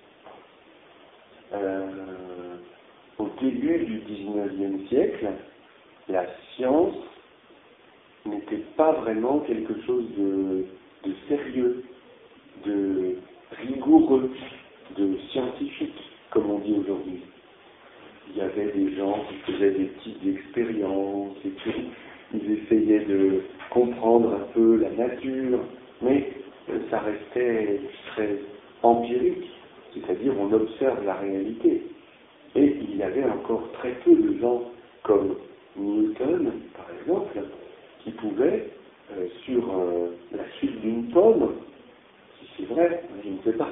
Au début du XIXe siècle, la science n'était pas vraiment quelque chose de sérieux, de rigoureux, de scientifique, comme on dit aujourd'hui. Il y avait des gens qui faisaient des petites expériences et tout. Ils essayaient de comprendre un peu la nature, mais ça restait très empirique, c'est-à-dire on observe la réalité. Et il y avait encore très peu de gens comme Newton, par exemple, qui pouvaient, sur la chute d'une pomme, si c'est vrai, je ne sais pas,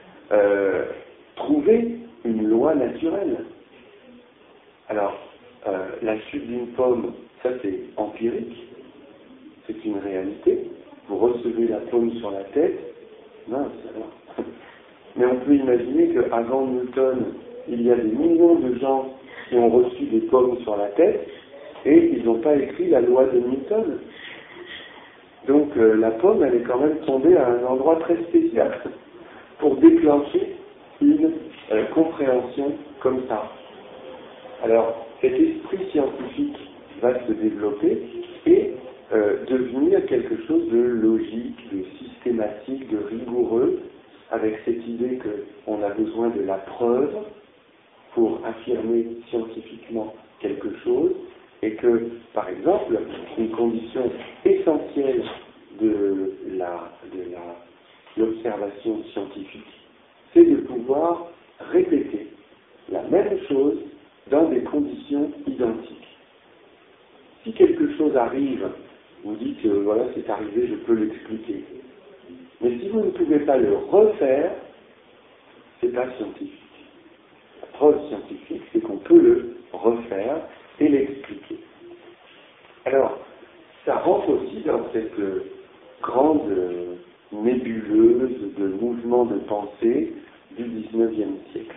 trouver une loi naturelle. Alors, la chute d'une pomme, ça c'est empirique, c'est une réalité. Vous recevez la pomme sur la tête, mince alors. Mais on peut imaginer qu'avant Newton, il y a des millions de gens qui ont reçu des pommes sur la tête et ils n'ont pas écrit la loi de Newton. Donc la pomme, elle est quand même tombée à un endroit très spécial pour déclencher une compréhension comme ça. Alors, cet esprit scientifique va se développer et devenir quelque chose de logique, de systématique, de rigoureux, avec cette idée qu'on a besoin de la preuve pour affirmer scientifiquement quelque chose, et que, par exemple, une condition essentielle de l'observation scientifique, c'est de pouvoir répéter la même chose dans des conditions identiques. Si quelque chose arrive, vous dites, voilà, c'est arrivé, je peux l'expliquer. Mais si vous ne pouvez pas le refaire, c'est pas scientifique. La preuve scientifique, c'est qu'on peut le refaire et l'expliquer. Alors, ça rentre aussi dans cette grande nébuleuse de mouvements de pensée du XIXe siècle.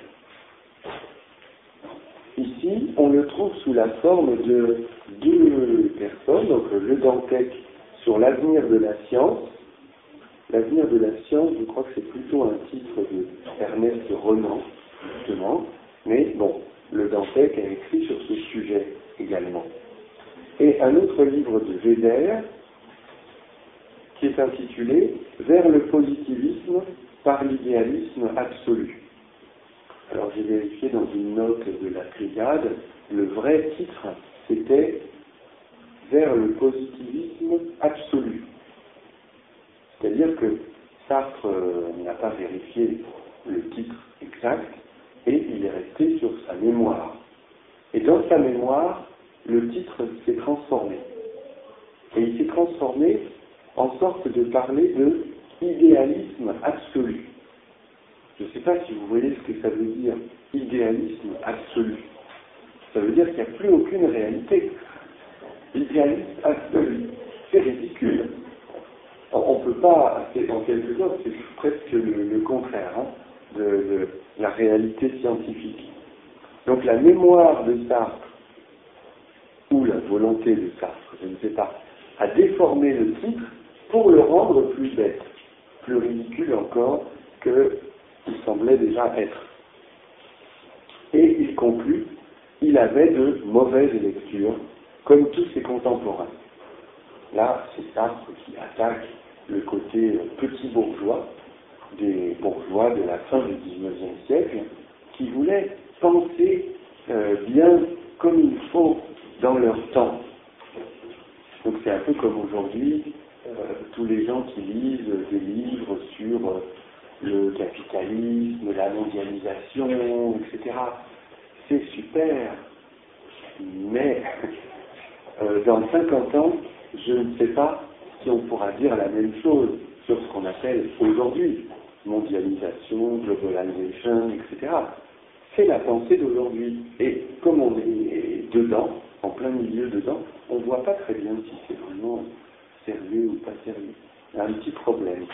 Ici, on le trouve sous la forme de deux personnes, donc le Dantec sur l'avenir de la science. L'avenir de la science, je crois que c'est plutôt un titre de Ernest Renan, justement, mais bon, le Dantec a écrit sur ce sujet également. Et un autre livre de Weber, qui est intitulé « Vers le positivisme par l'idéalisme absolu ». Alors j'ai vérifié dans une note de la Pléiade, le vrai titre c'était « Vers le positivisme absolu ». C'est-à-dire que Sartre n'a pas vérifié le titre exact et il est resté sur sa mémoire. Et dans sa mémoire, le titre s'est transformé. Et il s'est transformé en sorte de parler de idéalisme absolu. Je ne sais pas si vous voyez ce que ça veut dire, idéalisme absolu. Ça veut dire qu'il n'y a plus aucune réalité. Idéalisme absolu. C'est ridicule. On ne peut pas, en quelque sorte, c'est presque le contraire de la réalité scientifique. Donc la mémoire de Sartre, ou la volonté de Sartre, je ne sais pas, a déformé le titre pour le rendre plus bête, plus ridicule encore qu'il semblait déjà être. Et il conclut, il avait de mauvaises lectures, comme tous ses contemporains. Là, c'est Sartre qui attaque le côté petit bourgeois, des bourgeois de la fin du XIXe siècle, qui voulaient penser bien comme il faut dans leur temps. Donc c'est un peu comme aujourd'hui, tous les gens qui lisent des livres sur le capitalisme, la mondialisation, etc. C'est super, mais dans 50 ans, je ne sais pas si on pourra dire la même chose sur ce qu'on appelle aujourd'hui mondialisation, globalisation, etc. C'est la pensée d'aujourd'hui. Et comme on est dedans, en plein milieu dedans, on ne voit pas très bien si c'est vraiment sérieux ou pas sérieux. Il y a un petit problème.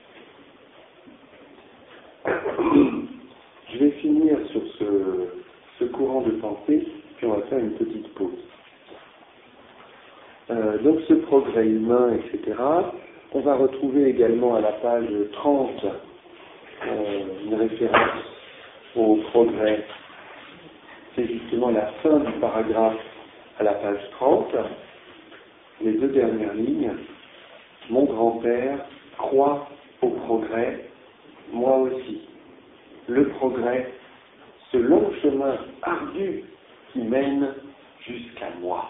Je vais finir sur ce courant de pensée, puis on va faire une petite pause. Donc ce progrès humain, etc., on va retrouver également à la page 30 une référence au progrès. C'est justement la fin du paragraphe à la page 30, les deux dernières lignes. Mon grand-père croit au progrès, moi aussi. Le progrès, ce long chemin ardu qui mène jusqu'à moi.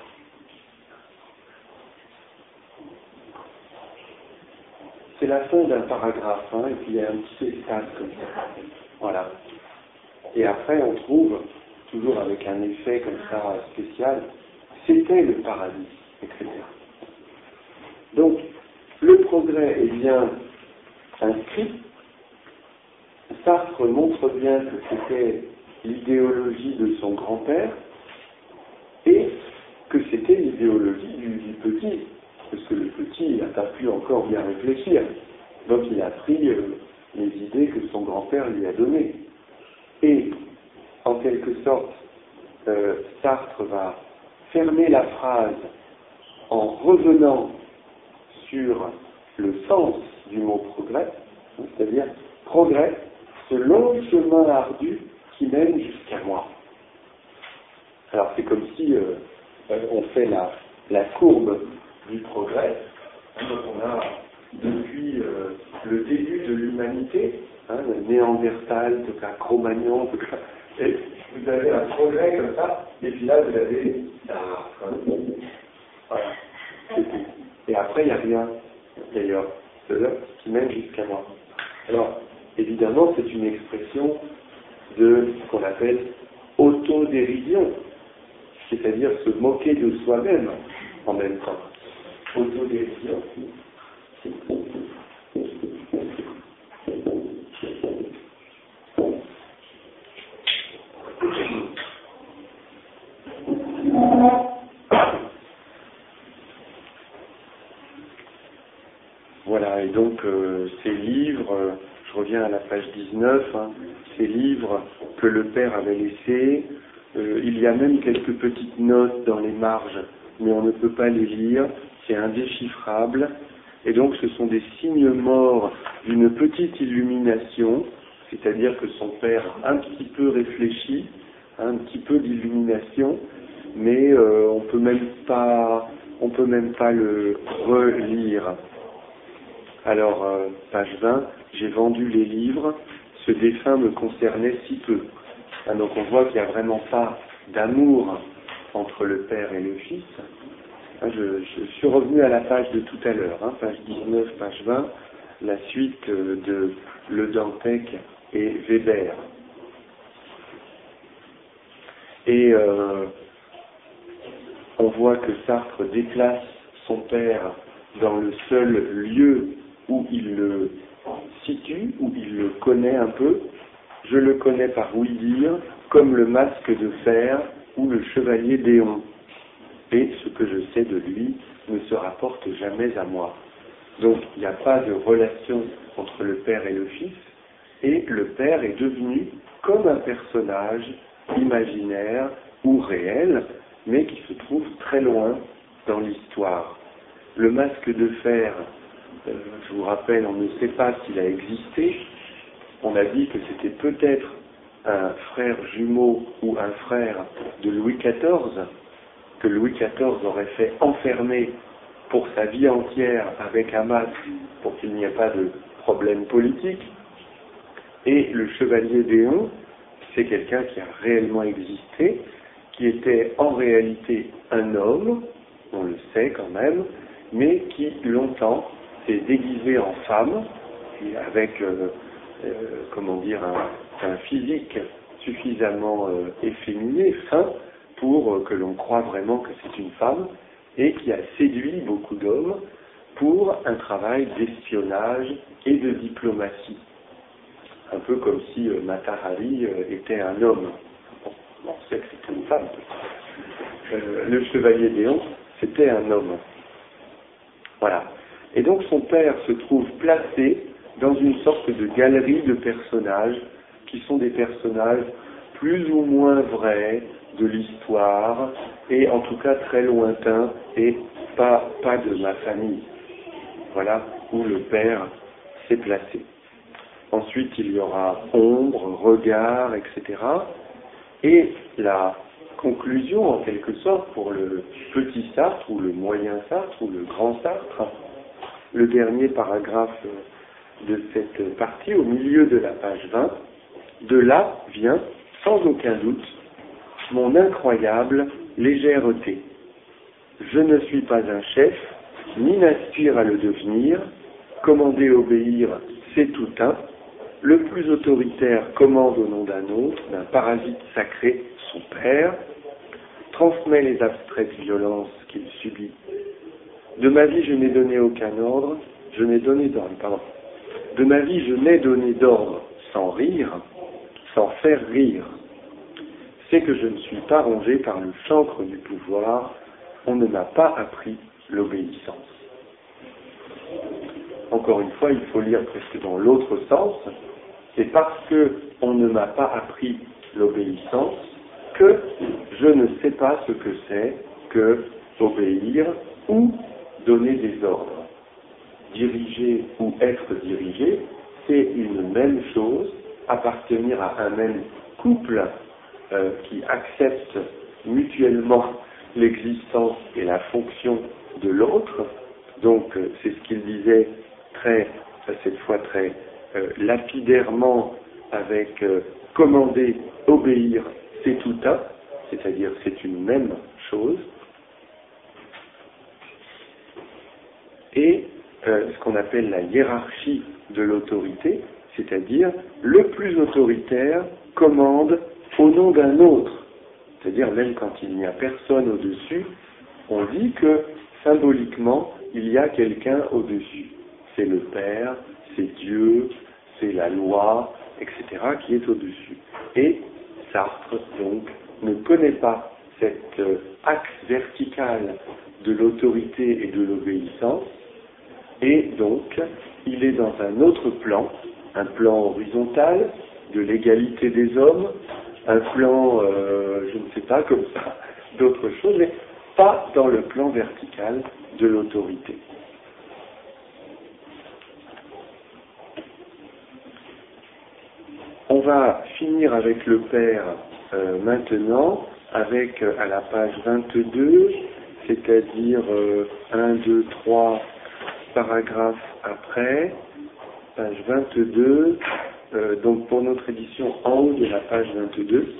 C'est la fin d'un paragraphe, et puis il y a un petit espace comme ça. Voilà. Et après, on trouve, toujours avec un effet comme ça spécial, c'était le paradis, etc. Donc, le progrès est bien inscrit. Sartre montre bien que c'était l'idéologie de son grand-père et que c'était l'idéologie du petit. Parce que le petit n'a pas pu encore bien réfléchir. Donc il a pris les idées que son grand-père lui a données. Et, en quelque sorte, Sartre va fermer la phrase en revenant sur le sens du mot progrès, c'est-à-dire progrès, ce long chemin ardu qui mène jusqu'à moi. Alors c'est comme si on fait la courbe du progrès. Donc on a depuis le début de l'humanité, le Néandertal, tout cas Cro-Magnon, tout cas, et vous avez un progrès comme ça, et puis là vous avez voilà. Et après il n'y a rien d'ailleurs, c'est-à-dire qui mène jusqu'à moi. Alors évidemment c'est une expression de ce qu'on appelle autodérision, c'est-à-dire se moquer de soi-même. en même temps. Autodérision. Voilà, et donc ces livres, je reviens à la page 19, ces livres que le père avait laissés, il y a même quelques petites notes dans les marges, mais on ne peut pas les lire, c'est indéchiffrable, et donc ce sont des signes morts d'une petite illumination, c'est-à-dire que son père a un petit peu réfléchi, un petit peu d'illumination, mais on peut même pas le relire. Alors, page 20, j'ai vendu les livres, ce défunt me concernait si peu. Donc on voit qu'il n'y a vraiment pas d'amour entre le père et le fils. Je suis revenu à la page de tout à l'heure, page 19, page 20, la suite de Le Dantec et Weber. Et on voit que Sartre déplace son père dans le seul lieu où il le situe, où il le connaît un peu. Je le connais par ouï-dire, comme le masque de fer ou le chevalier d'Éon. Et ce que je sais de lui ne se rapporte jamais à moi. Donc il n'y a pas de relation entre le père et le fils, et le père est devenu comme un personnage imaginaire ou réel, mais qui se trouve très loin dans l'histoire. Le masque de fer, je vous rappelle, on ne sait pas s'il a existé. On a dit que c'était peut-être un frère jumeau ou un frère de Louis XIV, que Louis XIV aurait fait enfermer pour sa vie entière avec un masque pour qu'il n'y ait pas de problème politique. Et le chevalier d'Éon, c'est quelqu'un qui a réellement existé, qui était en réalité un homme, on le sait quand même, mais qui longtemps s'est déguisé en femme, avec un physique suffisamment efféminé, fin, pour que l'on croie vraiment que c'est une femme, et qui a séduit beaucoup d'hommes pour un travail d'espionnage et de diplomatie. Un peu comme si Mata Hari était un homme. On sait que c'était une femme. Le chevalier d'Éon, c'était un homme. Voilà. Et donc son père se trouve placé dans une sorte de galerie de personnages qui sont des personnages plus ou moins vrais de l'histoire et en tout cas très lointains et pas de ma famille. Voilà où le père s'est placé. Ensuite il y aura ombre, regard, etc. Et la conclusion en quelque sorte pour le petit Sartre ou le moyen Sartre ou le grand Sartre, le dernier paragraphe de cette partie au milieu de la page 20, de là vient sans aucun doute mon incroyable légèreté. Je ne suis pas un chef, ni n'aspire à le devenir, commander, obéir, c'est tout un. Le plus autoritaire commande au nom d'un autre, d'un parasite sacré, son père, transmet les abstraites violences qu'il subit. De ma vie, je n'ai donné aucun ordre, De ma vie, je n'ai donné d'ordre sans rire, sans faire rire. C'est que je ne suis pas rongé par le chancre du pouvoir, on ne m'a pas appris l'obéissance. Encore une fois, il faut lire presque dans l'autre sens, c'est parce que on ne m'a pas appris l'obéissance que je ne sais pas ce que c'est que obéir ou donner des ordres. Diriger ou être dirigé, c'est une même chose, appartenir à un même couple qui accepte mutuellement l'existence et la fonction de l'autre. Donc c'est ce qu'il disait cette fois très lapidairement avec commander, obéir, c'est tout un, c'est-à-dire c'est une même chose. Et ce qu'on appelle la hiérarchie de l'autorité, c'est-à-dire le plus autoritaire commande au nom d'un autre. C'est-à-dire même quand il n'y a personne au-dessus, on dit que symboliquement, il y a quelqu'un au-dessus. C'est le Père, c'est Dieu, c'est la loi, etc., qui est au-dessus. Et Sartre, donc, ne connaît pas cet axe vertical de l'autorité et de l'obéissance, et donc, il est dans un autre plan, un plan horizontal, de l'égalité des hommes, un plan, je ne sais pas, comme ça, d'autres choses, mais pas dans le plan vertical de l'autorité. On va finir avec le Père maintenant, avec à la page 22, c'est-à-dire 1, 2, 3 paragraphes après, page 22, donc pour notre édition en haut de la page 22,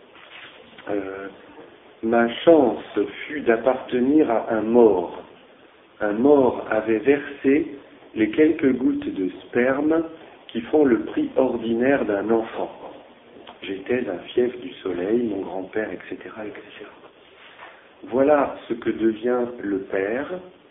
ma chance fut d'appartenir à un mort. Un mort avait versé les quelques gouttes de sperme qui font le prix ordinaire d'un enfant. J'étais un fief du soleil, mon grand-père, etc., etc. Voilà ce que devient le Père,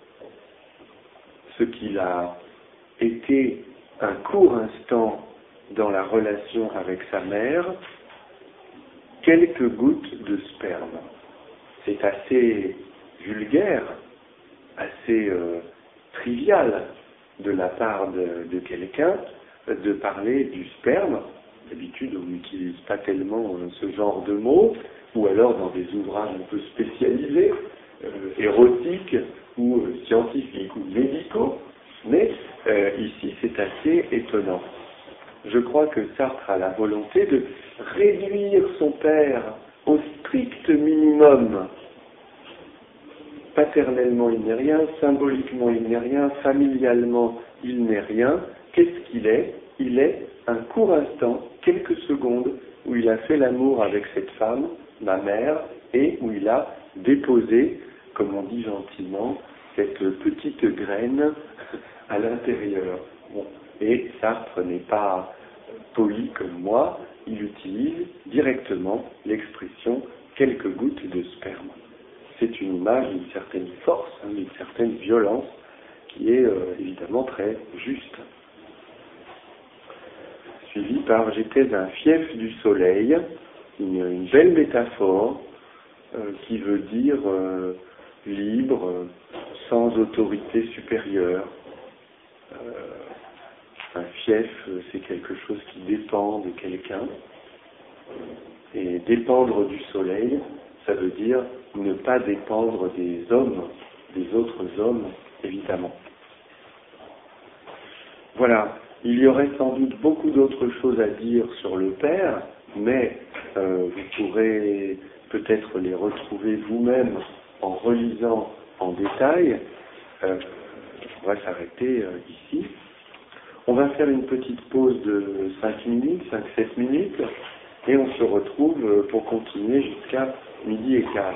ce qu'il a été un court instant dans la relation avec sa mère, quelques gouttes de sperme. C'est assez vulgaire, assez trivial de la part de quelqu'un de parler du sperme. D'habitude, on n'utilise pas tellement ce genre de mots, ou alors dans des ouvrages un peu spécialisés, érotiques ou scientifiques ou médicaux, mais ici c'est assez étonnant. Je crois que Sartre a la volonté de réduire son père au strict minimum. Paternellement, il n'est rien, symboliquement, il n'est rien, familialement, il n'est rien. Qu'est-ce qu'il est? Il est un court instant, quelques secondes, où il a fait l'amour avec cette femme, ma mère, et où il a déposé, comme on dit gentiment, cette petite graine à l'intérieur. Bon. Et Sartre n'est pas poli comme moi, il utilise directement l'expression quelques gouttes de sperme. C'est une image d'une certaine force, d'une certaine violence, qui est évidemment très juste. Suivi par j'étais un fief du soleil, une belle métaphore qui veut dire libre, sans autorité supérieure. Un fief, c'est quelque chose qui dépend de quelqu'un. Et dépendre du soleil, ça veut dire ne pas dépendre des hommes, des autres hommes, évidemment. Voilà, il y aurait sans doute beaucoup d'autres choses à dire sur le Père, mais vous pourrez peut-être les retrouver vous-même en relisant en détail. On va s'arrêter ici. On va faire une petite pause de 5 minutes, 5-7 minutes, et on se retrouve pour continuer jusqu'à 12h15.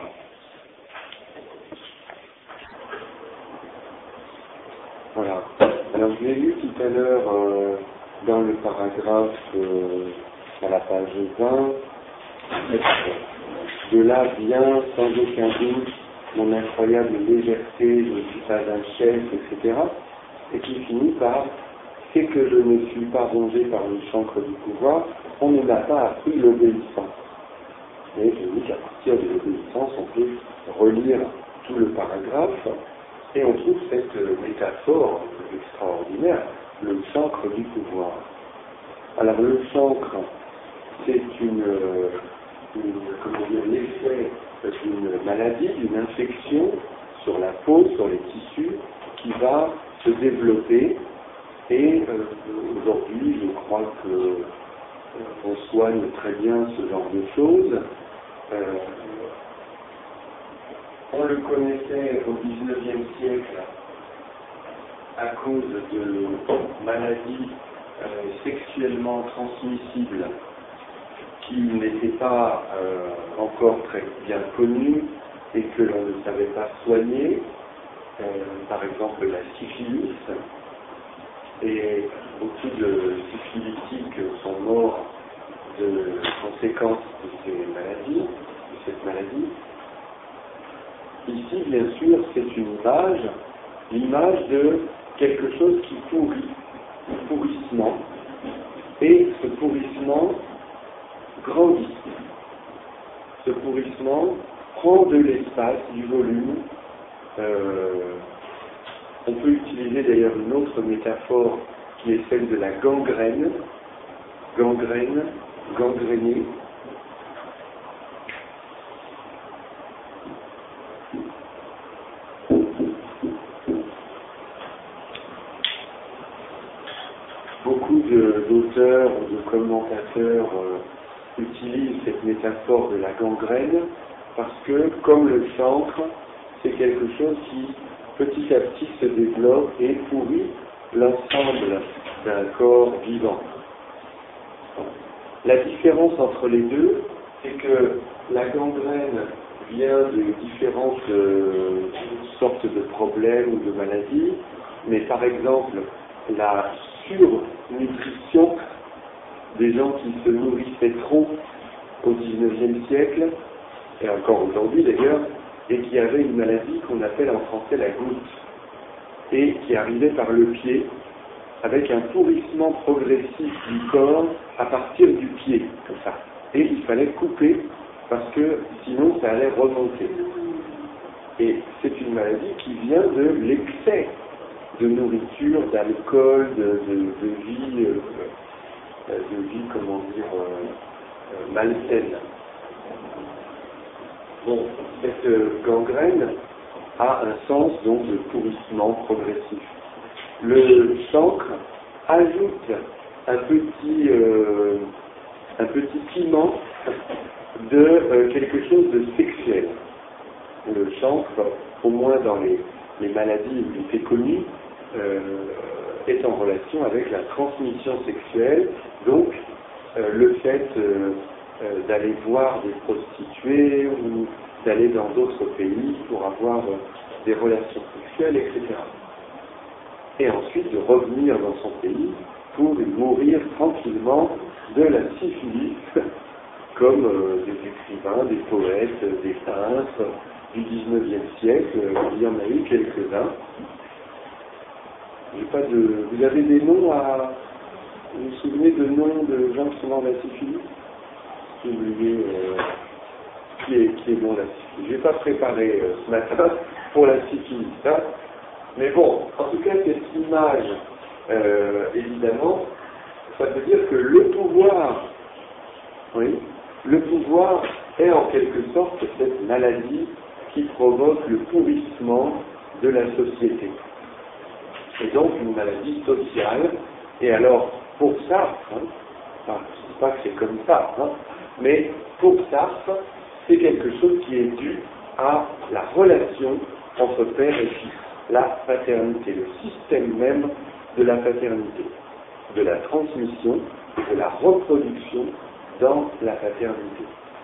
Voilà. Alors je l'ai lu tout à l'heure dans le paragraphe à la page 20. De là vient sans aucun doute mon incroyable légèreté, je ne suis pas un chef, etc. Et qui finit par c'est que je ne suis pas rongé par le chancre du pouvoir, on ne m'a pas appris l'obéissance. Et je dis qu'à partir de l'obéissance, on peut relire tout le paragraphe et on trouve cette métaphore extraordinaire, le chancre du pouvoir. Alors le chancre, c'est l'effet d'une maladie, d'une infection sur la peau, sur les tissus, qui va se développer. Et aujourd'hui, je crois qu'on soigne très bien ce genre de choses. On le connaissait au XIXe siècle à cause de maladies sexuellement transmissibles qui n'étaient pas encore très bien connues et que l'on ne savait pas soigner. Par exemple, la syphilis. Et beaucoup de syphilitiques sont morts de conséquences de ces maladies, de cette maladie. ici, bien sûr, c'est une image, l'image de quelque chose qui pourrit, un pourrissement, et ce pourrissement grandit. Ce pourrissement prend de l'espace, du volume. On peut utiliser d'ailleurs une autre métaphore qui est celle de la gangrène, gangréné. Beaucoup d'auteurs ou de commentateurs utilisent cette métaphore de la gangrène parce que, comme le chancre, c'est quelque chose qui petit à petit se développe et pourrit l'ensemble d'un corps vivant. La différence entre les deux, c'est que la gangrène vient de différentes sortes de problèmes ou de maladies, mais par exemple, la surnutrition des gens qui se nourrissaient trop au XIXe siècle, et encore aujourd'hui d'ailleurs, et qui avaient une maladie qu'on appelle en français la goutte, et qui arrivait par le pied, avec un pourrissement progressif du corps à partir du pied, comme ça. Et il fallait couper, parce que sinon ça allait remonter. Et c'est une maladie qui vient de l'excès de nourriture, d'alcool, de vie, comment dire, malsaine. Bon, cette gangrène a un sens donc de pourrissement progressif. Le chancre ajoute un petit piment de quelque chose de sexuel. Le chancre, au moins dans les maladies les plus connues, est en relation avec la transmission sexuelle, donc le fait d'aller voir des prostituées ou d'aller dans d'autres pays pour avoir des relations sexuelles, etc. Et ensuite de revenir dans son pays pour mourir tranquillement de la syphilis, comme des écrivains, des poètes, des peintres du XIXe siècle, il y en a eu quelques-uns. Vous avez des noms à... Vous vous souvenez de noms de gens qui sont morts de la syphilis? J'ai oublié qui est mort de la syphilis. Je n'ai pas préparé ce matin pour la syphilis, hein. Mais bon, en tout cas, cette image, évidemment, ça veut dire que le pouvoir, oui, le pouvoir est en quelque sorte cette maladie qui provoque le pourrissement de la société. Et donc une maladie sociale. Et alors, pour ça, je ne dis pas que c'est comme ça, mais pour ça, c'est quelque chose qui est dû à la relation entre père et fils, la paternité, le système même de la paternité, de la transmission, de la reproduction dans la paternité.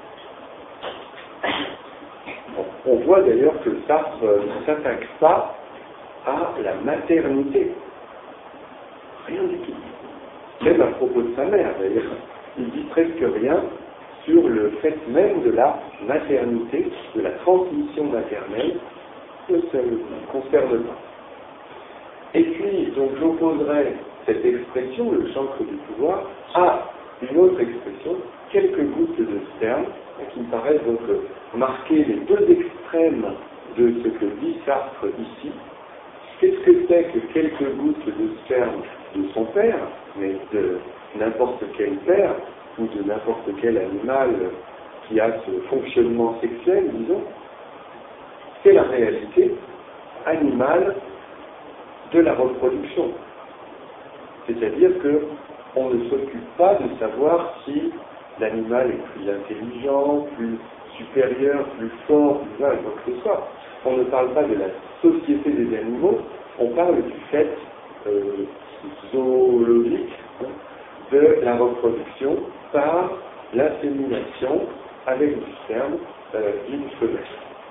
On voit d'ailleurs que Sartre ne s'attaque pas à la maternité. Rien du tout. Même à propos de sa mère, d'ailleurs. Il dit presque rien sur le fait même de la maternité, de la transmission maternelle, que ça ne concerne pas. Et puis, donc, j'opposerai cette expression, le chancre du pouvoir, à une autre expression, quelques gouttes de sperme, qui me paraissent donc marquer les deux extrêmes de ce que dit Sartre ici. Qu'est-ce que c'est que quelques gouttes de sperme de son père, mais de n'importe quel père, ou de n'importe quel animal qui a ce fonctionnement sexuel, disons? C'est la réalité animale de la reproduction. C'est-à-dire qu'on ne s'occupe pas de savoir si l'animal est plus intelligent, plus supérieur, plus fort, plus quoi que ce soit. On ne parle pas de la société des animaux, on parle du fait zoologique de la reproduction par l'insémination avec du sperme d'une femelle.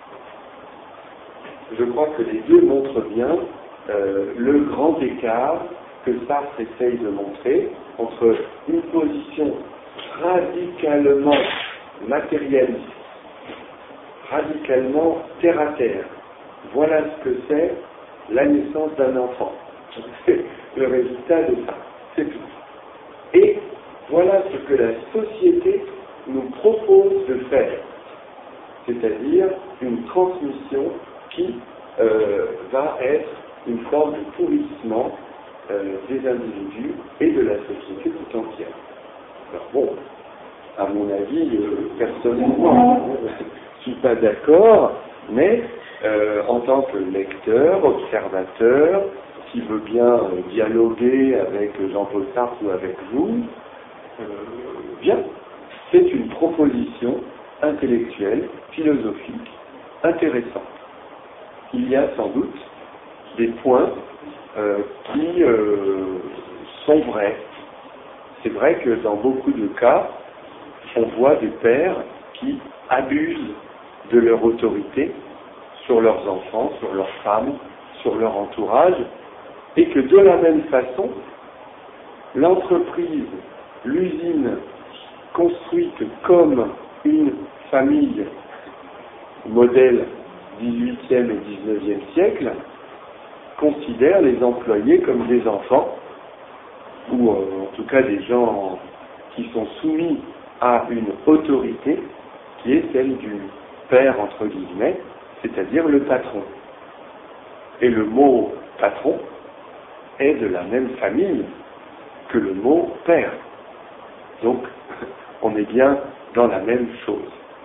Je crois que les deux montrent bien le grand écart que Sartre essaye de montrer entre une position radicalement matérialiste, radicalement terre à terre. Voilà ce que c'est la naissance d'un enfant. C'est le résultat de ça. C'est tout. Et voilà ce que la société nous propose de faire. C'est-à-dire une transmission qui va être une forme de pourrissement des individus et de la société tout entière. Alors bon, à mon avis, personnellement, je ne suis pas d'accord, mais en tant que lecteur, observateur, qui veut bien dialoguer avec Jean-Paul Sartre ou avec vous, bien, c'est une proposition intellectuelle, philosophique, intéressante. Il y a sans doute des points qui sont vrais. C'est vrai que dans beaucoup de cas, on voit des pères qui abusent de leur autorité sur leurs enfants, sur leurs femmes, sur leur entourage, et que de la même façon, l'entreprise, l'usine construite comme une famille modèle 18e et 19e siècle considère les employés comme des enfants, ou en tout cas des gens qui sont soumis à une autorité qui est celle du père entre guillemets, c'est-à-dire le patron. Et le mot patron est de la même famille que le mot père. Donc, on est bien dans la même chose.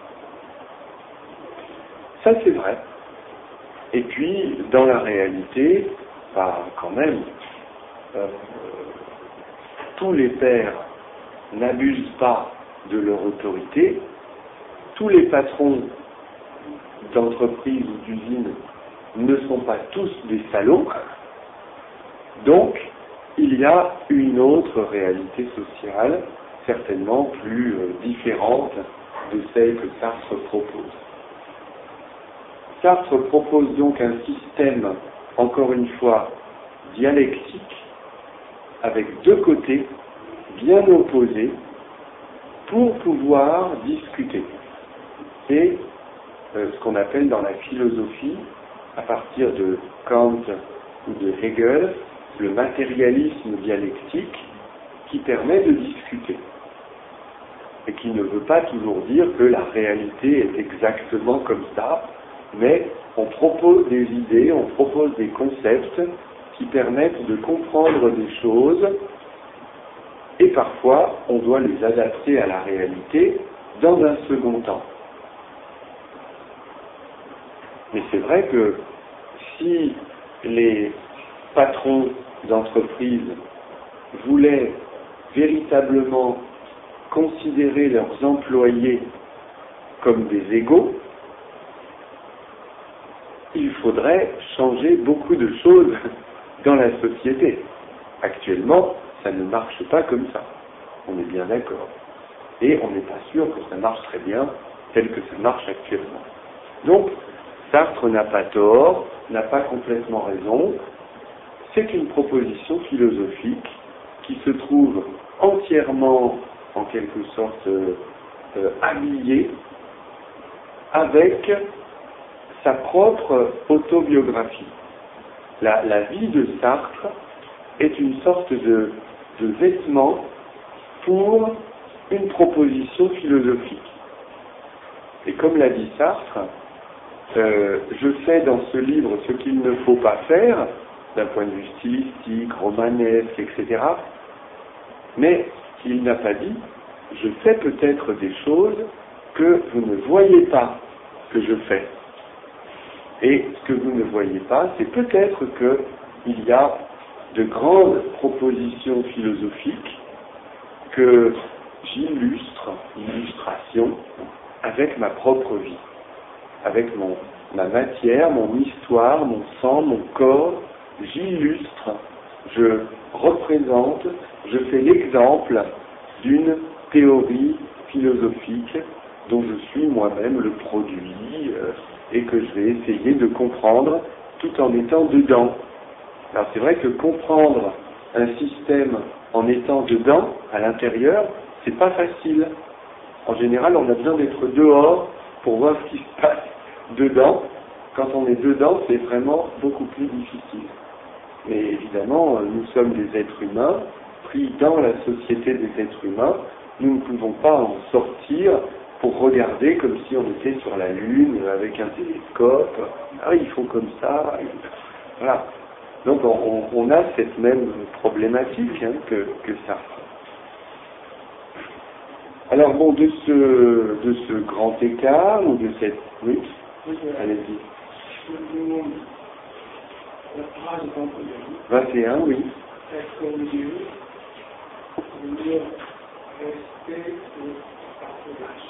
Ça, c'est vrai. Et puis, dans la réalité, quand même, tous les pères n'abusent pas de leur autorité, tous les patrons d'entreprises ou d'usines ne sont pas tous des salauds, donc il y a une autre réalité sociale, certainement plus différente de celle que Sartre propose. Sartre propose donc un système, encore une fois, dialectique, avec deux côtés bien opposés, pour pouvoir discuter. C'est ce qu'on appelle dans la philosophie, à partir de Kant ou de Hegel, le matérialisme dialectique qui permet de discuter. Et qui ne veut pas toujours dire que la réalité est exactement comme ça, mais on propose des idées, on propose des concepts qui permettent de comprendre des choses, et parfois on doit les adapter à la réalité dans un second temps. Mais c'est vrai que si les patrons d'entreprise voulaient véritablement considérer leurs employés comme des égaux, il faudrait changer beaucoup de choses dans la société. Actuellement, ça ne marche pas comme ça. On est bien d'accord. Et on n'est pas sûr que ça marche très bien tel que ça marche actuellement. Donc, Sartre n'a pas tort, n'a pas complètement raison. C'est une proposition philosophique qui se trouve entièrement, en quelque sorte, habillée avec sa propre autobiographie. La vie de Sartre est une sorte de vêtement pour une proposition philosophique. Et comme l'a dit Sartre, je fais dans ce livre ce qu'il ne faut pas faire, d'un point de vue stylistique, romanesque, etc. Mais il n'a pas dit, je fais peut-être des choses que vous ne voyez pas que je fais. Et ce que vous ne voyez pas, c'est peut-être qu'il y a de grandes propositions philosophiques que j'illustre, illustration, avec ma propre vie, avec ma matière, mon histoire, mon sang, mon corps, j'illustre, je représente, je fais l'exemple d'une théorie philosophique dont je suis moi-même le produit et que je vais essayer de comprendre tout en étant dedans. Alors c'est vrai que comprendre un système en étant dedans, à l'intérieur, c'est pas facile. En général, on a besoin d'être dehors pour voir ce qui se passe dedans. Quand on est dedans, c'est vraiment beaucoup plus difficile. Mais évidemment, nous sommes des êtres humains, pris dans la société des êtres humains. Nous ne pouvons pas en sortir pour regarder comme si on était sur la Lune avec un télescope. Ah, ils font comme ça. Voilà. Donc on a cette même problématique que ça. Alors bon, de ce grand écart ou de cette... Oui, allez-y. La phrase est en 21, oui. Est-ce qu'au milieu, restait le patriarche?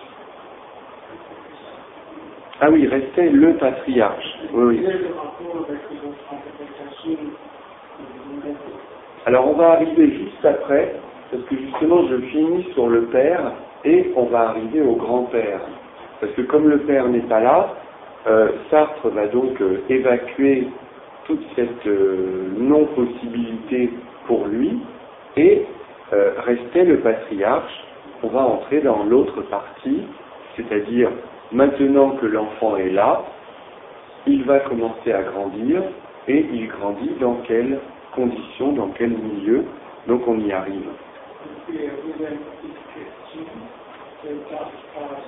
Ah oui, restait le patriarche. Oui, oui. Quel est le rapport avec votre interprétation? Alors on va arriver juste après, parce que justement je finis sur le père et on va arriver au grand-père. Parce que comme le père n'est pas là, Sartre va donc évacuer toute cette non-possibilité pour lui et restait le patriarche. On va entrer dans l'autre partie, c'est-à-dire maintenant que l'enfant est là, il va commencer à grandir et il grandit dans quelles conditions, dans quel milieu, donc on y arrive. Et puis, vous avez une petite question, page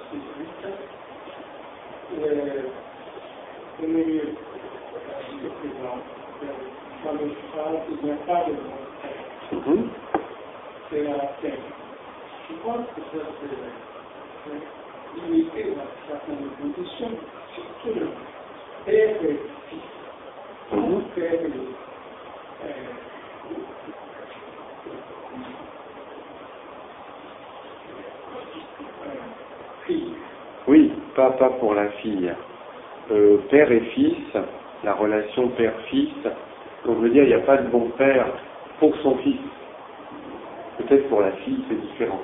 18. Le milieu, le présent, la fameuse phrase, il n'y a pas de bon, c'est la terre. Je pense que ça, c'est limité dans certaines conditions, surtout le père et le fils. Le père et le fille. Oui, pas pour la fille. Père et fils, la relation père-fils, on veut dire il n'y a pas de bon père pour son fils. Peut-être pour la fille c'est différent.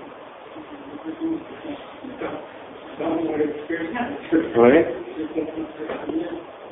Dans mon expérience, Ouais. je comprends très bien.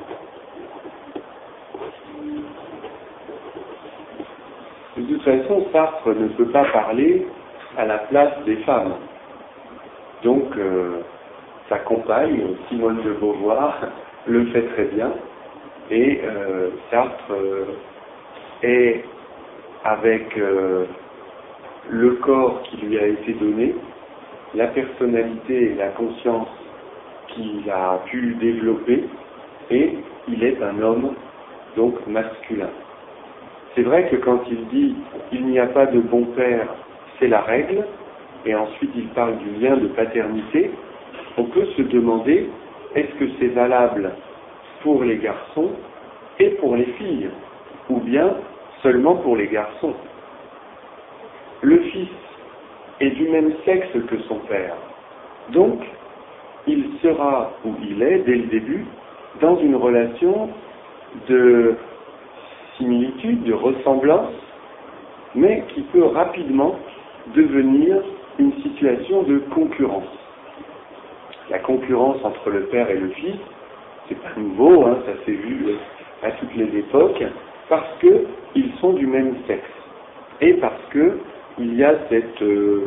De toute façon, Sartre ne peut pas parler à la place des femmes. Donc, sa compagne, Simone de Beauvoir, le fait très bien. Et Sartre est avec le corps qui lui a été donné, la personnalité et la conscience qu'il a pu développer, et il est un homme, donc masculin. C'est vrai que quand il dit « il n'y a pas de bon père, c'est la règle », et ensuite il parle du lien de paternité, on peut se demander est-ce que c'est valable pour les garçons et pour les filles, ou bien seulement pour les garçons. Le fils est du même sexe que son père, donc il sera, ou il est dès le début, dans une relation de similitude, de ressemblance, mais qui peut rapidement devenir une situation de concurrence. La concurrence entre le père et le fils, c'est pas nouveau, ça s'est vu à toutes les époques, parce qu'ils sont du même sexe, et parce qu'il y a cette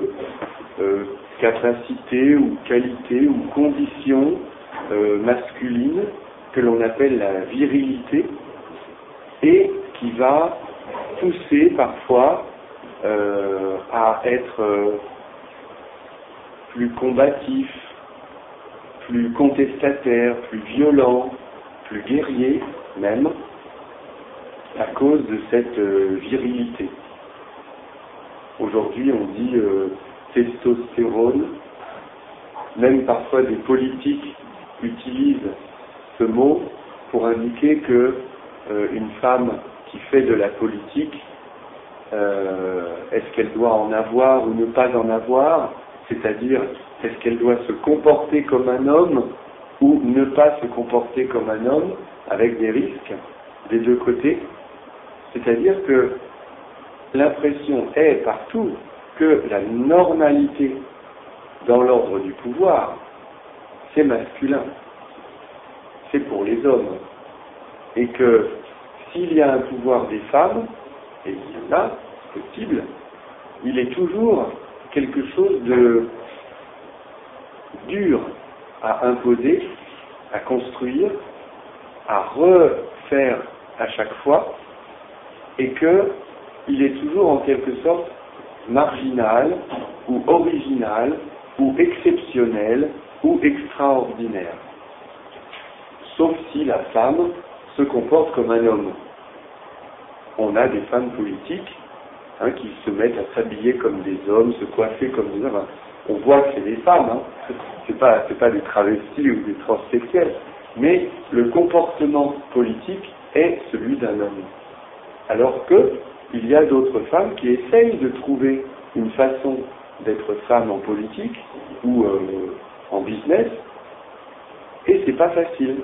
capacité ou qualité ou condition masculine que l'on appelle la virilité, et qui va pousser parfois à être plus combatif, plus contestataire, plus violent, plus guerrier même, à cause de cette virilité. Aujourd'hui on dit testostérone, même parfois des politiques utilisent ce mot pour indiquer que une femme qui fait de la politique, est-ce qu'elle doit en avoir ou ne pas en avoir, c'est-à-dire est-ce qu'elle doit se comporter comme un homme ou ne pas se comporter comme un homme, avec des risques des deux côtés. C'est-à-dire que l'impression est partout que la normalité dans l'ordre du pouvoir, c'est masculin, c'est pour les hommes. Et que s'il y a un pouvoir des femmes, et il y en a, c'est possible, il est toujours quelque chose de dur à imposer à construire, à refaire à chaque fois, et qu'il est toujours en quelque sorte marginal, ou original, ou exceptionnel, ou extraordinaire. Sauf si la femme se comporte comme un homme. On a des femmes politiques qui se mettent à s'habiller comme des hommes, se coiffer comme des hommes. On voit que c'est des femmes, c'est pas des travestis ou des transsexuels, mais le comportement politique est celui d'un homme. Alors qu'il y a d'autres femmes qui essayent de trouver une façon d'être femme en politique ou en business, et c'est pas facile.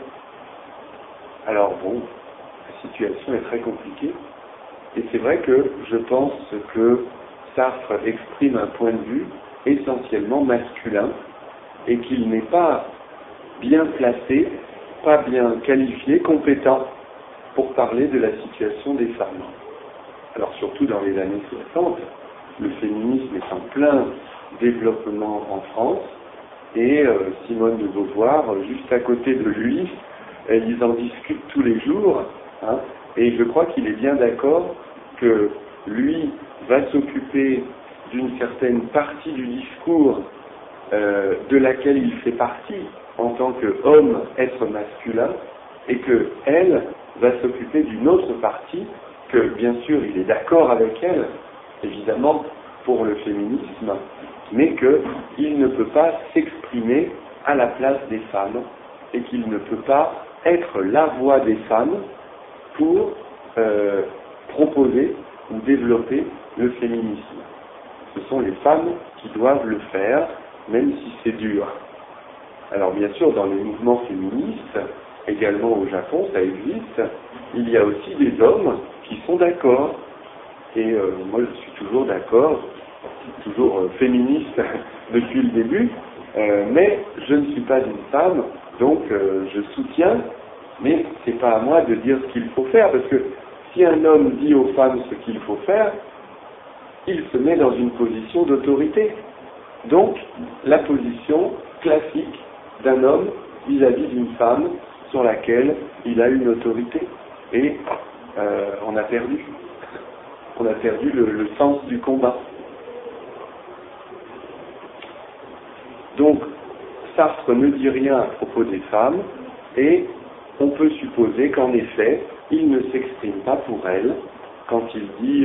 Alors bon, la situation est très compliquée, et c'est vrai que je pense que Sartre exprime un point de vue essentiellement masculin, et qu'il n'est pas bien placé, pas bien qualifié, compétent pour parler de la situation des femmes. Alors surtout dans les années 60, le féminisme est en plein développement en France, et Simone de Beauvoir, juste à côté de lui, ils en discutent tous les jours, et je crois qu'il est bien d'accord que lui va s'occuper d'une certaine partie du discours de laquelle il fait partie en tant qu'homme, être masculin, et qu'elle va s'occuper d'une autre partie, que bien sûr il est d'accord avec elle, évidemment pour le féminisme, mais qu'il ne peut pas s'exprimer à la place des femmes, et qu'il ne peut pas être la voix des femmes pour proposer ou développer le féminisme. Ce sont les femmes qui doivent le faire, même si c'est dur. Alors bien sûr, dans les mouvements féministes, également au Japon, ça existe, il y a aussi des hommes qui sont d'accord. Et moi je suis toujours d'accord, toujours féministe depuis le début, mais je ne suis pas une femme, donc je soutiens, mais c'est pas à moi de dire ce qu'il faut faire, parce que si un homme dit aux femmes ce qu'il faut faire, il se met dans une position d'autorité. Donc, la position classique d'un homme vis-à-vis d'une femme sur laquelle il a une autorité. Et on a perdu. On a perdu le sens du combat. Donc, Sartre ne dit rien à propos des femmes, et on peut supposer qu'en effet, il ne s'exprime pas pour elles quand il dit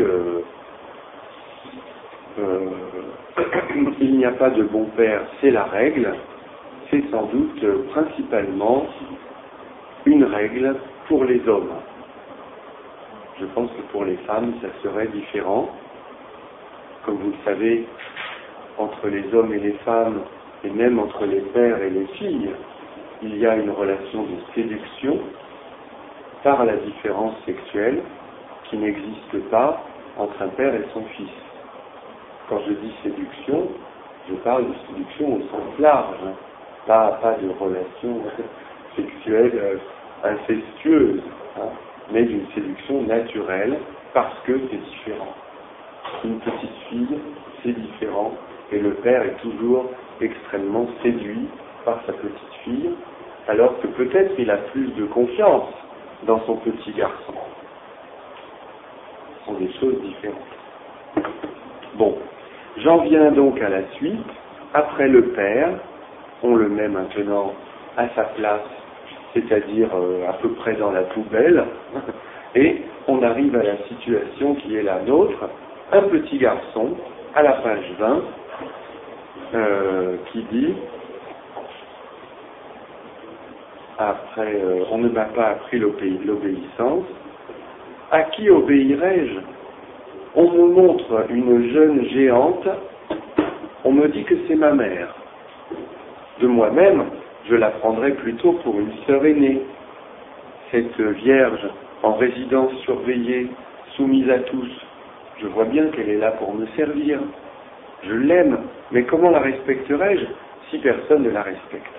il n'y a pas de bon père, c'est la règle. C'est sans doute principalement une règle pour les hommes. Je pense que pour les femmes, ça serait différent. Comme vous le savez, entre les hommes et les femmes, et même entre les pères et les filles, il y a une relation de séduction par la différence sexuelle qui n'existe pas entre un père et son fils. Quand je dis séduction, je parle de séduction au sens large, pas de relation sexuelle incestueuse, mais d'une séduction naturelle, parce que c'est différent. Une petite fille, c'est différent, et le père est toujours extrêmement séduit par sa petite fille, alors que peut-être il a plus de confiance dans son petit garçon. Ce sont des choses différentes. Bon, j'en viens donc à la suite. Après le père, on le met maintenant à sa place, c'est-à-dire à peu près dans la poubelle, et on arrive à la situation qui est la nôtre, un petit garçon, à la page 20, qui dit, après, on ne m'a pas appris l'obéissance, à qui obéirai-je? On me montre une jeune géante, on me dit que c'est ma mère. De moi-même, je la prendrais plutôt pour une sœur aînée. Cette vierge en résidence surveillée, soumise à tous, je vois bien qu'elle est là pour me servir. Je l'aime, mais comment la respecterai-je si personne ne la respecte?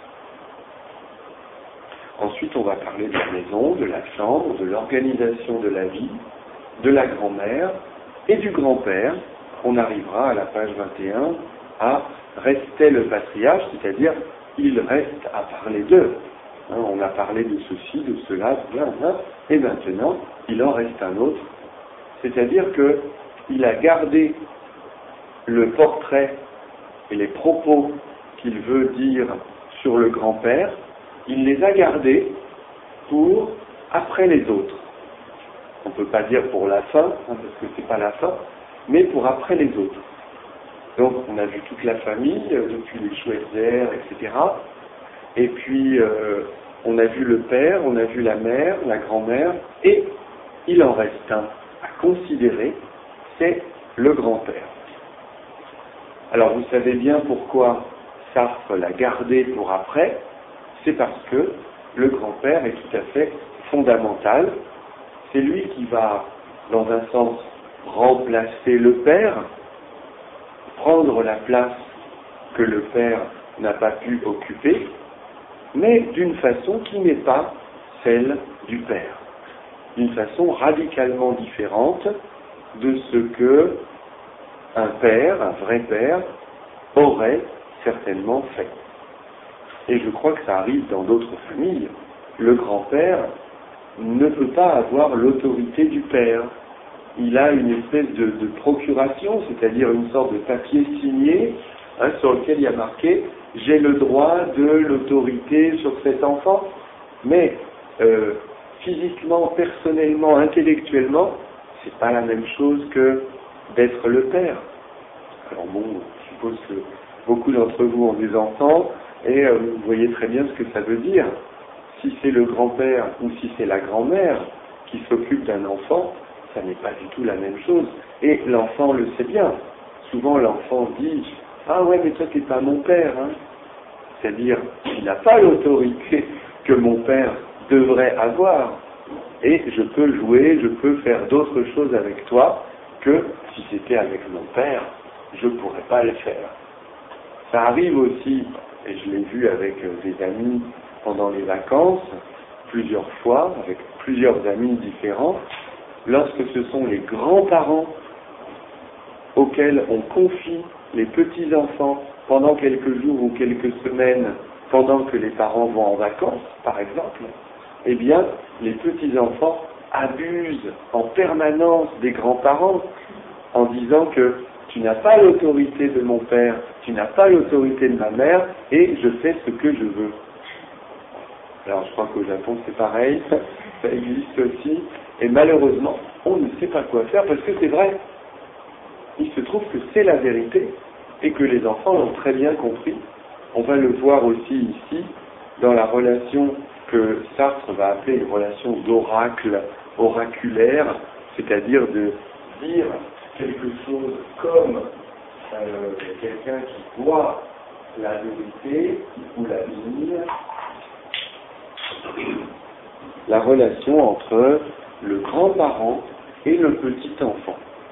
Ensuite, on va parler de la maison, de la chambre, de l'organisation de la vie, de la grand-mère et du grand-père. On arrivera à la page 21 à « restait le patriarche », c'est-à-dire il reste à parler d'eux. On a parlé de ceci, de cela, et maintenant, il en reste un autre. C'est-à-dire qu'il a gardé le portrait et les propos qu'il veut dire sur le grand-père, il les a gardés pour après les autres. On ne peut pas dire pour la fin, parce que c'est pas la fin, mais pour après les autres. Donc on a vu toute la famille, depuis les Schweitzer, etc. Et puis on a vu le père, on a vu la mère, la grand-mère, et il en reste un à considérer, c'est le grand-père. Alors vous savez bien pourquoi Sartre l'a gardé pour après, c'est parce que le grand-père est tout à fait fondamental. C'est lui qui va, dans un sens, remplacer le père, prendre la place que le père n'a pas pu occuper, mais d'une façon qui n'est pas celle du père, d'une façon radicalement différente de ce que un père, un vrai père, aurait certainement fait. Et je crois que ça arrive dans d'autres familles. Le grand-père ne peut pas avoir l'autorité du père. Il a une espèce de procuration, c'est-à-dire une sorte de papier signé, sur lequel il y a marqué « j'ai le droit de l'autorité sur cet enfant ». Mais physiquement, personnellement, intellectuellement, c'est pas la même chose que d'être le père. Alors bon, je suppose que beaucoup d'entre vous ont des enfants et vous voyez très bien ce que ça veut dire. Si c'est le grand-père ou si c'est la grand-mère qui s'occupe d'un enfant, ça n'est pas du tout la même chose. Et l'enfant le sait bien. Souvent l'enfant dit « Ah ouais, mais toi t'es pas mon père, hein ». C'est-à-dire, il n'a pas l'autorité que mon père devrait avoir. Et je peux jouer, je peux faire d'autres choses avec toi que si c'était avec mon père, je ne pourrais pas le faire. Ça arrive aussi, et je l'ai vu avec des amis pendant les vacances, plusieurs fois, avec plusieurs amis différents, lorsque ce sont les grands-parents auxquels on confie les petits-enfants pendant quelques jours ou quelques semaines, pendant que les parents vont en vacances, par exemple, eh bien, les petits-enfants abusent en permanence des grands-parents en disant que tu n'as pas l'autorité de mon père, tu n'as pas l'autorité de ma mère, et je fais ce que je veux. Alors je crois qu'au Japon c'est pareil, ça existe aussi, et malheureusement, on ne sait pas quoi faire parce que c'est vrai. Il se trouve que c'est la vérité, et que les enfants l'ont très bien compris. On va le voir aussi ici, dans la relation que Sartre va appeler une relation d'oracle, oraculaire, c'est-à-dire de dire quelque chose comme quelqu'un qui voit la vérité ou la ligne, la relation entre le grand-parent et le petit enfant.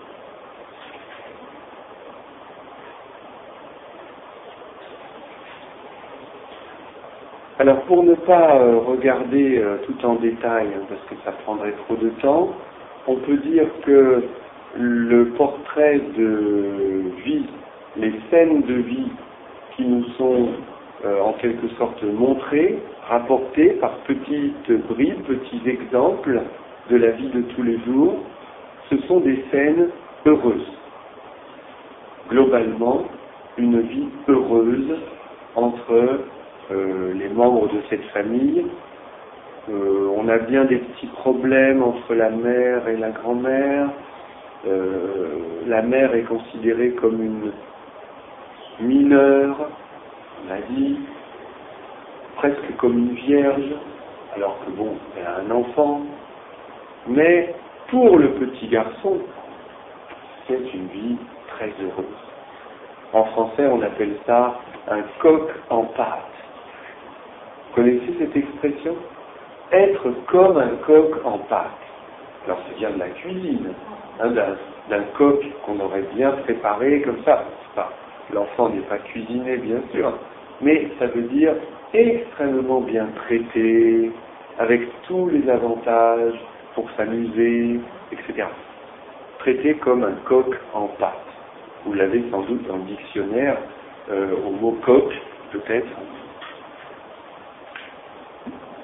Alors pour ne pas regarder tout en détail, parce que ça prendrait trop de temps, on peut dire que le portrait de vie, les scènes de vie qui nous sont en quelque sorte montrées, rapportées par petites bribes, petits exemples de la vie de tous les jours, ce sont des scènes heureuses. Globalement, une vie heureuse entre les membres de cette famille. On a bien des petits problèmes entre la mère et la grand-mère. La mère est considérée comme une mineure, on l'a dit, presque comme une vierge, alors que bon, elle a un enfant. Mais pour le petit garçon, c'est une vie très heureuse. En français, on appelle ça un coq en pâte. Vous connaissez cette expression? Être comme un coq en pâte. Alors c'est bien de la cuisine, d'un coq qu'on aurait bien préparé comme ça. L'enfant n'est pas cuisiné, bien sûr, mais ça veut dire extrêmement bien traité, avec tous les avantages pour s'amuser, etc. Traité comme un coq en pâte. Vous l'avez sans doute dans le dictionnaire, au mot coq, peut-être.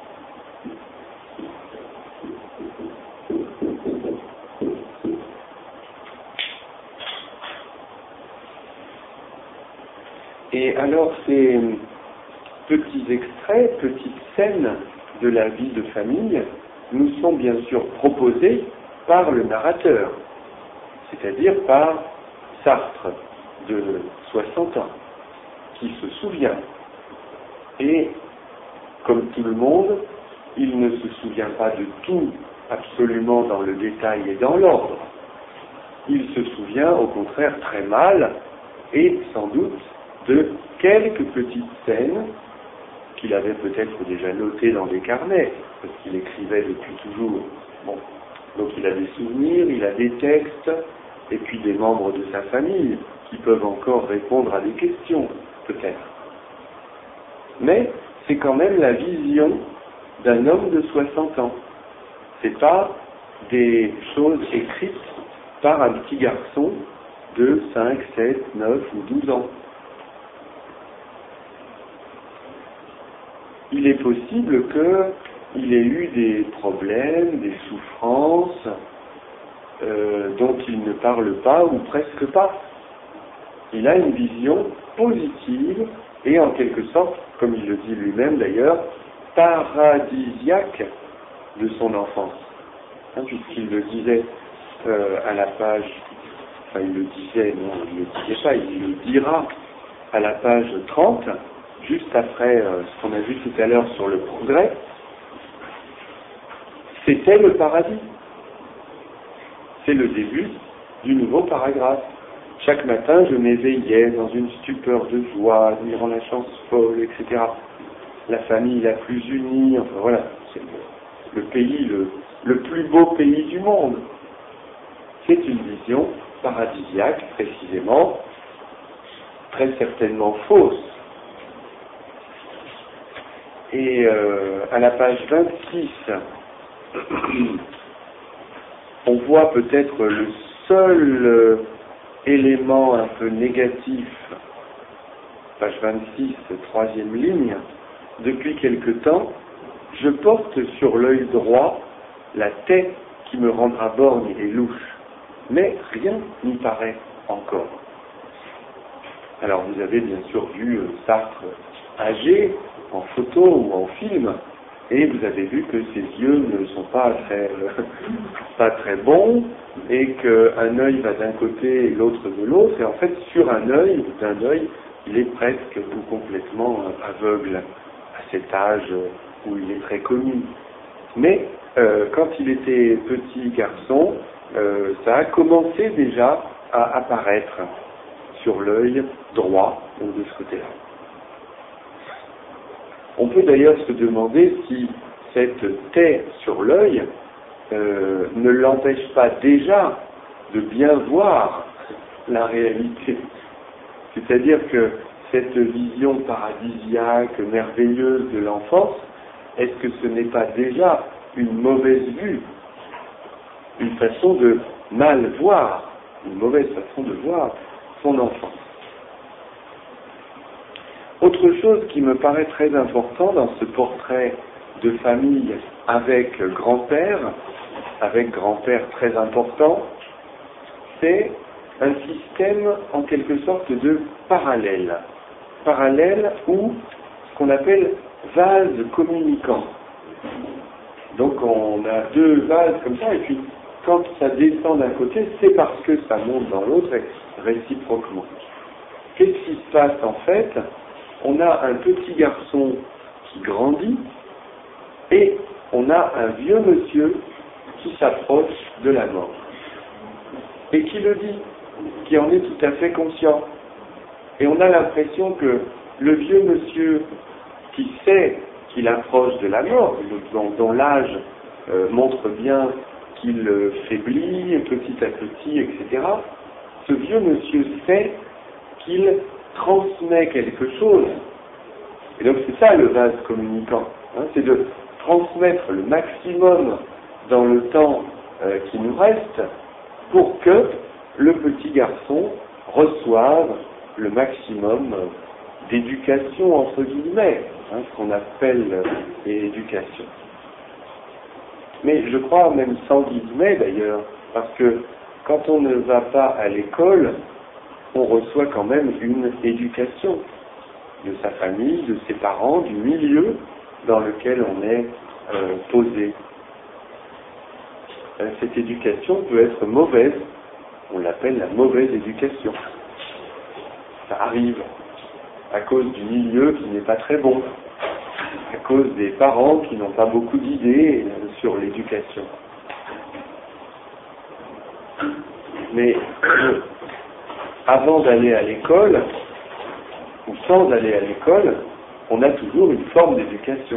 Et alors ces petits extraits, petites scènes de la vie de famille nous sont bien sûr proposés par le narrateur, c'est-à-dire par Sartre de 60 ans, qui se souvient. Et comme tout le monde, il ne se souvient pas de tout absolument dans le détail et dans l'ordre. Il se souvient au contraire très mal et sans doute de quelques petites scènes qu'il avait peut-être déjà notées dans des carnets, parce qu'il écrivait depuis toujours. Bon. Donc il a des souvenirs, il a des textes, et puis des membres de sa famille qui peuvent encore répondre à des questions, peut-être. Mais c'est quand même la vision d'un homme de 60 ans. C'est pas des choses écrites par un petit garçon de 5, 7, 9 ou 12 ans. Il est possible qu'il ait eu des problèmes, des souffrances dont il ne parle pas ou presque pas. Il a une vision positive et en quelque sorte, comme il le dit lui-même d'ailleurs, paradisiaque de son enfance. Puisqu'il le disait à la page, enfin il le disait, non, il ne le disait pas, il le dira à la page 30, juste après ce qu'on a vu tout à l'heure sur le progrès, c'était le paradis. C'est le début du nouveau paragraphe. Chaque matin, je m'éveillais dans une stupeur de joie, admirant la chance folle, etc. La famille la plus unie, enfin voilà, c'est le pays, le plus beau pays du monde. C'est une vision paradisiaque, précisément, très certainement fausse. Et à la page 26, on voit peut-être le seul élément un peu négatif, page 26, troisième ligne, depuis quelque temps, je porte sur l'œil droit la tête qui me rendra borgne et louche, mais rien n'y paraît encore. Alors vous avez bien sûr vu Sartre âgé, en photo ou en film, et vous avez vu que ses yeux ne sont pas très bons, et qu'un œil va d'un côté et l'autre de l'autre, et en fait sur d'un œil, il est presque ou complètement aveugle à cet âge où il est très connu. Mais quand il était petit garçon, ça a commencé déjà à apparaître sur l'œil droit, donc de ce côté-là. On peut d'ailleurs se demander si cette taie sur l'œil ne l'empêche pas déjà de bien voir la réalité. C'est-à-dire que cette vision paradisiaque, merveilleuse de l'enfance, est-ce que ce n'est pas déjà une mauvaise vue, une façon de mal voir, une mauvaise façon de voir son enfance? Autre chose qui me paraît très important dans ce portrait de famille avec grand-père très important, c'est un système en quelque sorte de parallèle ou ce qu'on appelle vase communicant. Donc on a deux vases comme ça, et puis quand ça descend d'un côté, c'est parce que ça monte dans l'autre réciproquement. Qu'est-ce qui se passe en fait? On a un petit garçon qui grandit et on a un vieux monsieur qui s'approche de la mort et qui le dit, qui en est tout à fait conscient. Et on a l'impression que le vieux monsieur qui sait qu'il approche de la mort, dont l'âge montre bien qu'il faiblit petit à petit, etc., ce vieux monsieur sait qu'il transmet quelque chose. Et donc c'est ça le vase communicant, c'est de transmettre le maximum dans le temps qui nous reste pour que le petit garçon reçoive le maximum d'éducation entre guillemets, ce qu'on appelle l'éducation. Mais je crois même sans guillemets d'ailleurs, parce que quand on ne va pas à l'école, on reçoit quand même une éducation. de sa famille, de ses parents, du milieu dans lequel on est posé. Cette éducation peut être mauvaise, on l'appelle la mauvaise éducation. Ça arrive à cause du milieu qui n'est pas très bon, à cause des parents qui n'ont pas beaucoup d'idées sur l'éducation. Mais avant d'aller à l'école, ou sans aller à l'école, on a toujours une forme d'éducation.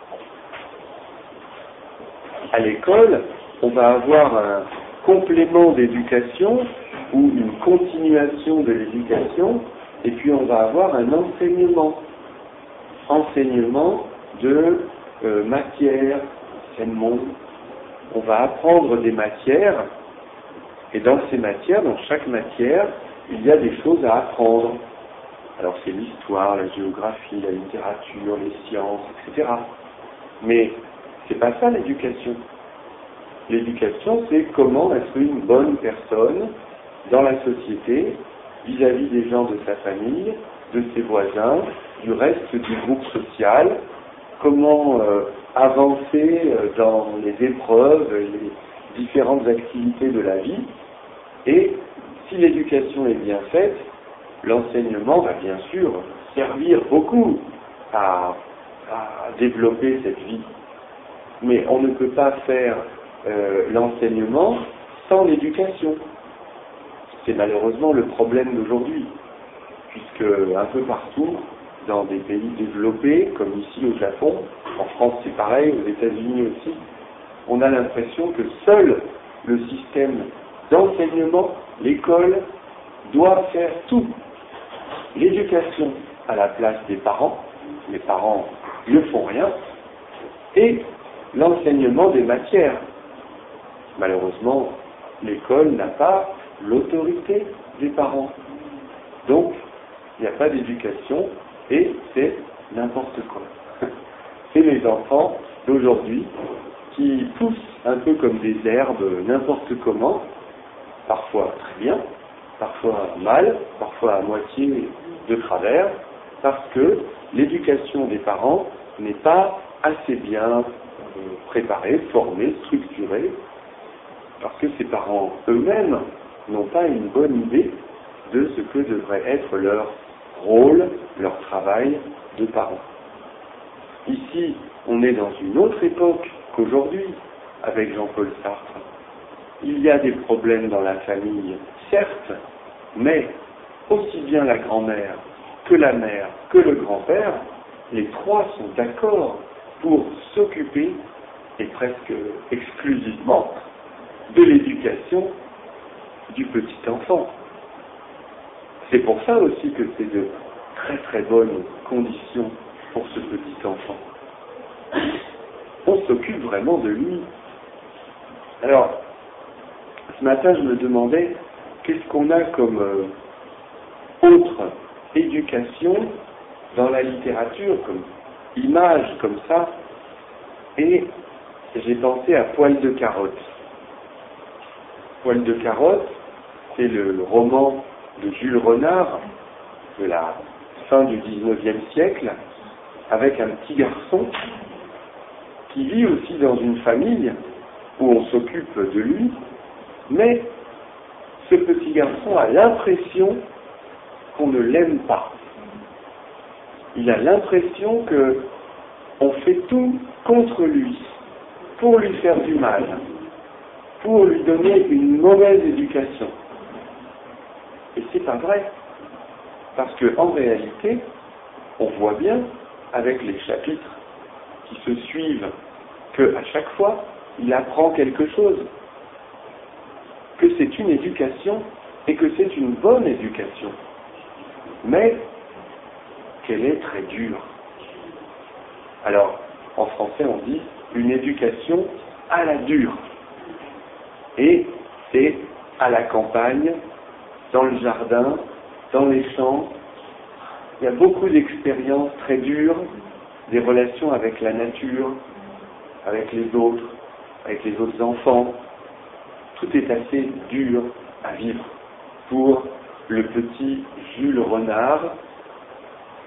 À l'école, on va avoir un complément d'éducation ou une continuation de l'éducation, et puis on va avoir un enseignement de matière, enseignement. On va apprendre des matières, et dans ces matières, dans chaque matière, il y a des choses à apprendre. Alors c'est l'histoire, la géographie, la littérature, les sciences, etc. Mais c'est pas ça l'éducation. L'éducation, c'est comment être une bonne personne dans la société, vis-à-vis des gens de sa famille, de ses voisins, du reste du groupe social, comment avancer dans les épreuves, les différentes activités de la vie. Et si l'éducation est bien faite, l'enseignement va bien sûr servir beaucoup à développer cette vie. Mais on ne peut pas faire l'enseignement sans l'éducation. C'est malheureusement le problème d'aujourd'hui, puisque un peu partout, dans des pays développés, comme ici au Japon, en France c'est pareil, aux États-Unis aussi, on a l'impression que seul le système d'enseignement, l'école, doit faire tout. L'éducation à la place des parents, les parents ne font rien, et l'enseignement des matières. Malheureusement, l'école n'a pas l'autorité des parents. Donc, il n'y a pas d'éducation et c'est n'importe quoi. C'est les enfants d'aujourd'hui qui poussent un peu comme des herbes n'importe comment, parfois très bien, parfois mal, parfois à moitié de travers, parce que l'éducation des parents n'est pas assez bien préparée, formée, structurée, parce que ces parents eux-mêmes n'ont pas une bonne idée de ce que devrait être leur rôle, leur travail de parents. Ici, on est dans une autre époque qu'aujourd'hui, avec Jean-Paul Sartre. Il y a des problèmes dans la famille, certes, mais aussi bien la grand-mère que la mère que le grand-père, les trois sont d'accord pour s'occuper, et presque exclusivement, de l'éducation du petit enfant. C'est pour ça aussi que c'est de très très bonnes conditions pour ce petit enfant. On s'occupe vraiment de lui. Alors, ce matin je me demandais qu'est-ce qu'on a comme autre éducation dans la littérature, comme image comme ça, et j'ai pensé à Poil de carotte. Poil de carotte, c'est le roman de Jules Renard de la fin du XIXe siècle, avec un petit garçon qui vit aussi dans une famille où on s'occupe de lui, mais ce petit garçon a l'impression qu'on ne l'aime pas. Il a l'impression qu'on fait tout contre lui, pour lui faire du mal, pour lui donner une mauvaise éducation. Et c'est pas vrai, parce qu'en réalité, on voit bien avec les chapitres qui se suivent qu'à chaque fois, il apprend quelque chose, que c'est une éducation et que c'est une bonne éducation, mais qu'elle est très dure. Alors, en français, on dit une éducation à la dure. Et c'est à la campagne, dans le jardin, dans les champs. Il y a beaucoup d'expériences très dures, des relations avec la nature, avec les autres enfants. Tout est assez dur à vivre pour le petit Jules Renard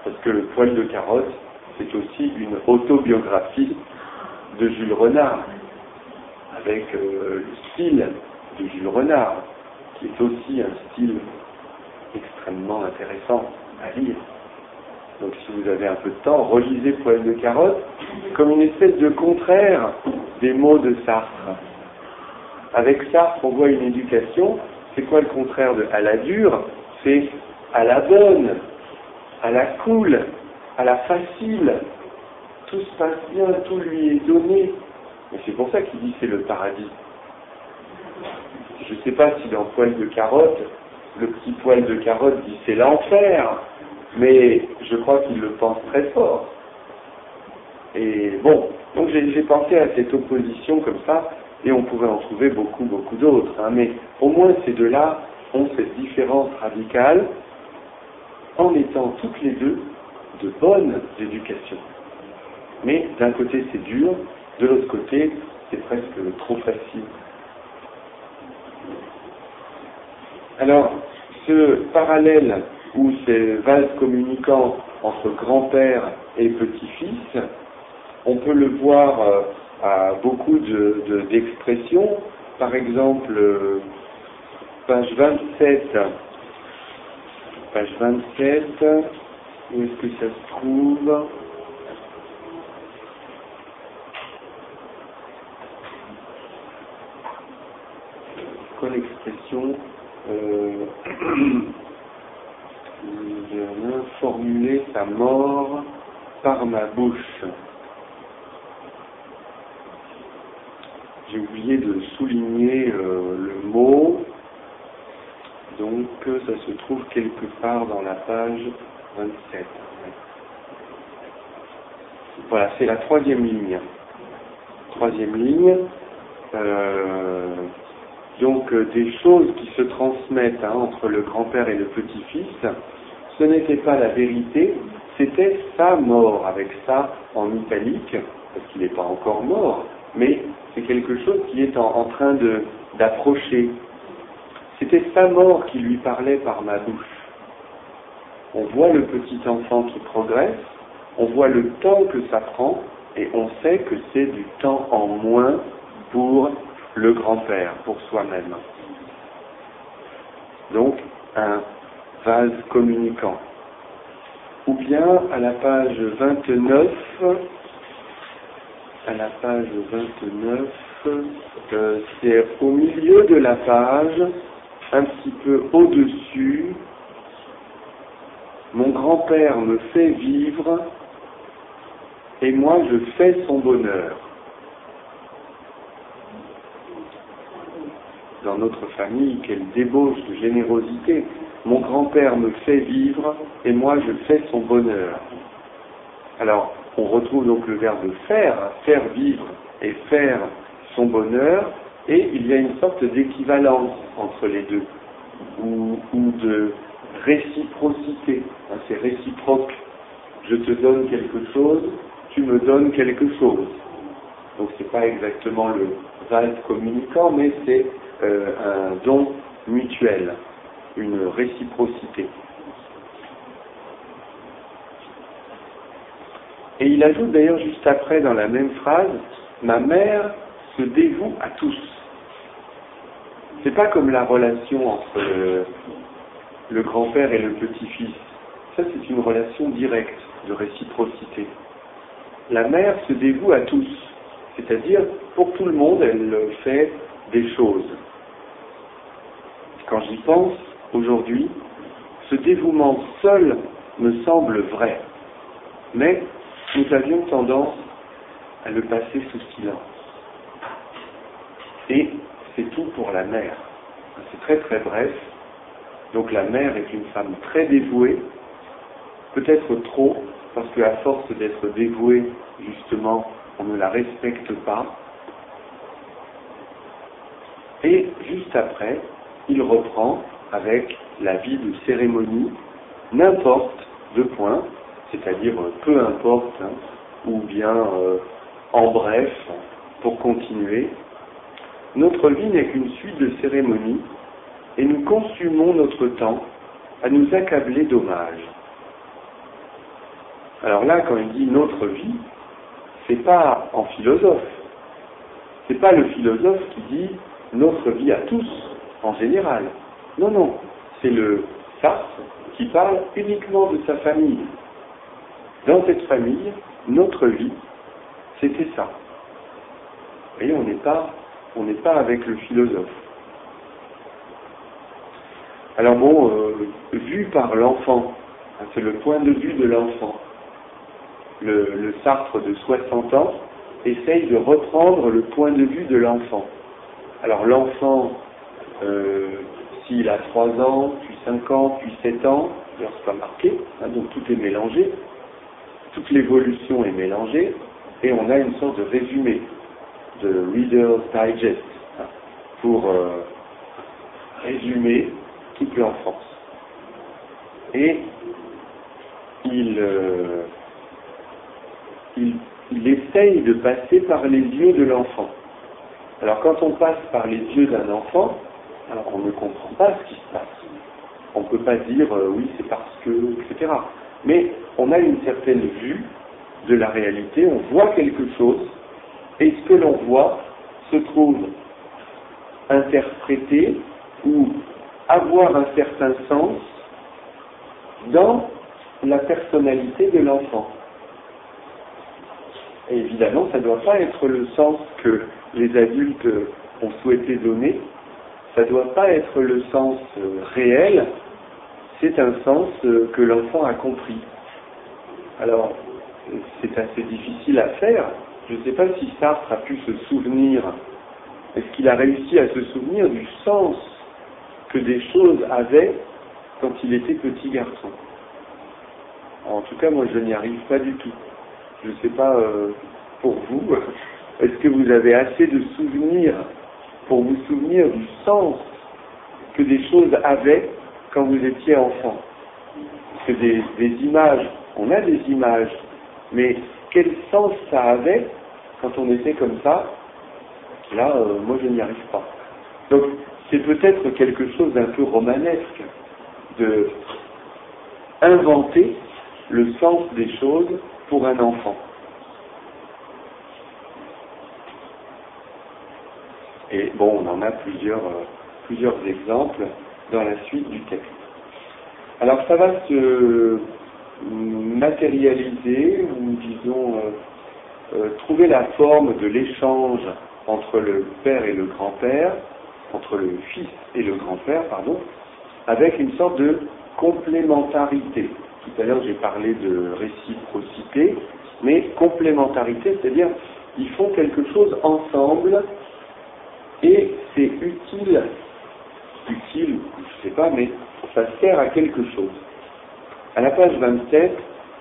Parce que le poil de carotte, c'est aussi une autobiographie de Jules Renard, avec le style de Jules Renard, qui est aussi un style extrêmement intéressant à lire. Donc si vous avez un peu de temps, relisez Poil de carotte comme une espèce de contraire des mots de Sartre. Avec Sartre, on voit une éducation. C'est quoi le contraire de à la dure? C'est à la bonne, à la cool, à la facile. Tout se passe bien, tout lui est donné. Mais c'est pour ça qu'il dit c'est le paradis. Je ne sais pas si dans Poil de carotte, le petit poil de carotte dit c'est l'enfer, mais je crois qu'il le pense très fort. Et bon, donc j'ai pensé à cette opposition comme ça, et on pourrait en trouver beaucoup d'autres, hein, mais au moins ces deux-là ont cette différence radicale en étant toutes les deux de bonnes éducations. Mais d'un côté c'est dur, de l'autre côté c'est presque trop facile. Alors, ce parallèle ou ces vases communicants entre grand-père et petit-fils, on peut le voir à beaucoup d'expressions. Par exemple, page 27, où est-ce que ça se trouve? Quoi l'expression formuler sa mort par ma bouche. J'ai oublié de souligner le mot, donc ça se trouve quelque part dans la page 27. Voilà, c'est la troisième ligne. Donc des choses qui se transmettent entre le grand-père et le petit-fils, ce n'était pas la vérité, c'était sa mort, avec ça en italique, parce qu'il n'est pas encore mort, mais c'est quelque chose qui est en train d'approcher. C'était sa mort qui lui parlait par ma bouche. On voit le petit enfant qui progresse, on voit le temps que ça prend, et on sait que c'est du temps en moins pour le grand-père, pour soi-même. Donc, un vase communicant. Ou bien, à la page 29, c'est au milieu de la page, un petit peu au-dessus, mon grand-père me fait vivre et moi je fais son bonheur. Dans notre famille, quelle débauche de générosité. Mon grand-père me fait vivre et moi je fais son bonheur. Alors, on retrouve donc le verbe faire, faire vivre et faire son bonheur, et il y a une sorte d'équivalence entre les deux, ou de réciprocité. C'est réciproque. Je te donne quelque chose, tu me donnes quelque chose. Donc c'est pas exactement le vase communicant, mais c'est un don mutuel, une réciprocité. Et il ajoute d'ailleurs juste après dans la même phrase, ma mère se dévoue à tous. C'est pas comme la relation entre le grand-père et le petit-fils. Ça c'est une relation directe de réciprocité. La mère se dévoue à tous, c'est-à-dire pour tout le monde elle fait des choses. Quand j'y pense, aujourd'hui, ce dévouement seul me semble vrai, mais nous avions tendance à le passer sous silence. Et c'est tout pour la mère. C'est très très bref. Donc la mère est une femme très dévouée, peut-être trop, parce qu'à force d'être dévouée, justement, on ne la respecte pas. Et juste après, il reprend avec la vie de cérémonie, n'importe, deux points, c'est-à-dire peu importe, ou bien en bref, pour continuer. Notre vie n'est qu'une suite de cérémonies, et nous consumons notre temps à nous accabler d'hommages. Alors là, quand il dit notre vie, c'est pas en philosophe. C'est pas le philosophe qui dit notre vie à tous, en général. Non, non. C'est le Sartre qui parle uniquement de sa famille. Dans cette famille, notre vie, c'était ça. Vous voyez, on n'est pas avec le philosophe. Alors bon, vu par l'enfant, c'est le point de vue de l'enfant. Le Sartre de 60 ans essaye de reprendre le point de vue de l'enfant. Alors l'enfant, s'il a 3 ans, puis 5 ans, puis 7 ans, alors c'est pas marqué, hein, donc tout est mélangé, toute l'évolution est mélangée, et on a une sorte de résumé, de Reader's Digest, hein, pour résumer toute l'enfance. Et il essaye de passer par les yeux de l'enfant. Alors quand on passe par les yeux d'un enfant, alors on ne comprend pas ce qui se passe. On ne peut pas dire oui c'est parce que, etc. Mais on a une certaine vue de la réalité, on voit quelque chose, et ce que l'on voit se trouve interprété ou avoir un certain sens dans la personnalité de l'enfant. Et évidemment, ça ne doit pas être le sens que les adultes ont souhaité donner, ça ne doit pas être le sens réel, c'est un sens que l'enfant a compris. Alors, c'est assez difficile à faire. Je ne sais pas si Sartre a pu se souvenir, est-ce qu'il a réussi à se souvenir du sens que des choses avaient quand il était petit garçon. En tout cas, moi je n'y arrive pas du tout. Je ne sais pas pour vous, est-ce que vous avez assez de souvenirs pour vous souvenir du sens que des choses avaient quand vous étiez enfant? Parce que des images, on a des images, mais quel sens ça avait quand on était comme ça? Là, moi je n'y arrive pas. Donc, c'est peut-être quelque chose d'un peu romanesque de inventer le sens des choses pour un enfant. Et bon, on en a plusieurs exemples dans la suite du texte. Alors ça va se matérialiser, ou disons trouver la forme de l'échange entre le père et le grand-père, entre le fils et le grand-père, pardon, avec une sorte de complémentarité. Tout à l'heure j'ai parlé de réciprocité, mais complémentarité, c'est-à-dire ils font quelque chose ensemble et c'est utile, je ne sais pas, mais ça sert à quelque chose. À la page 27,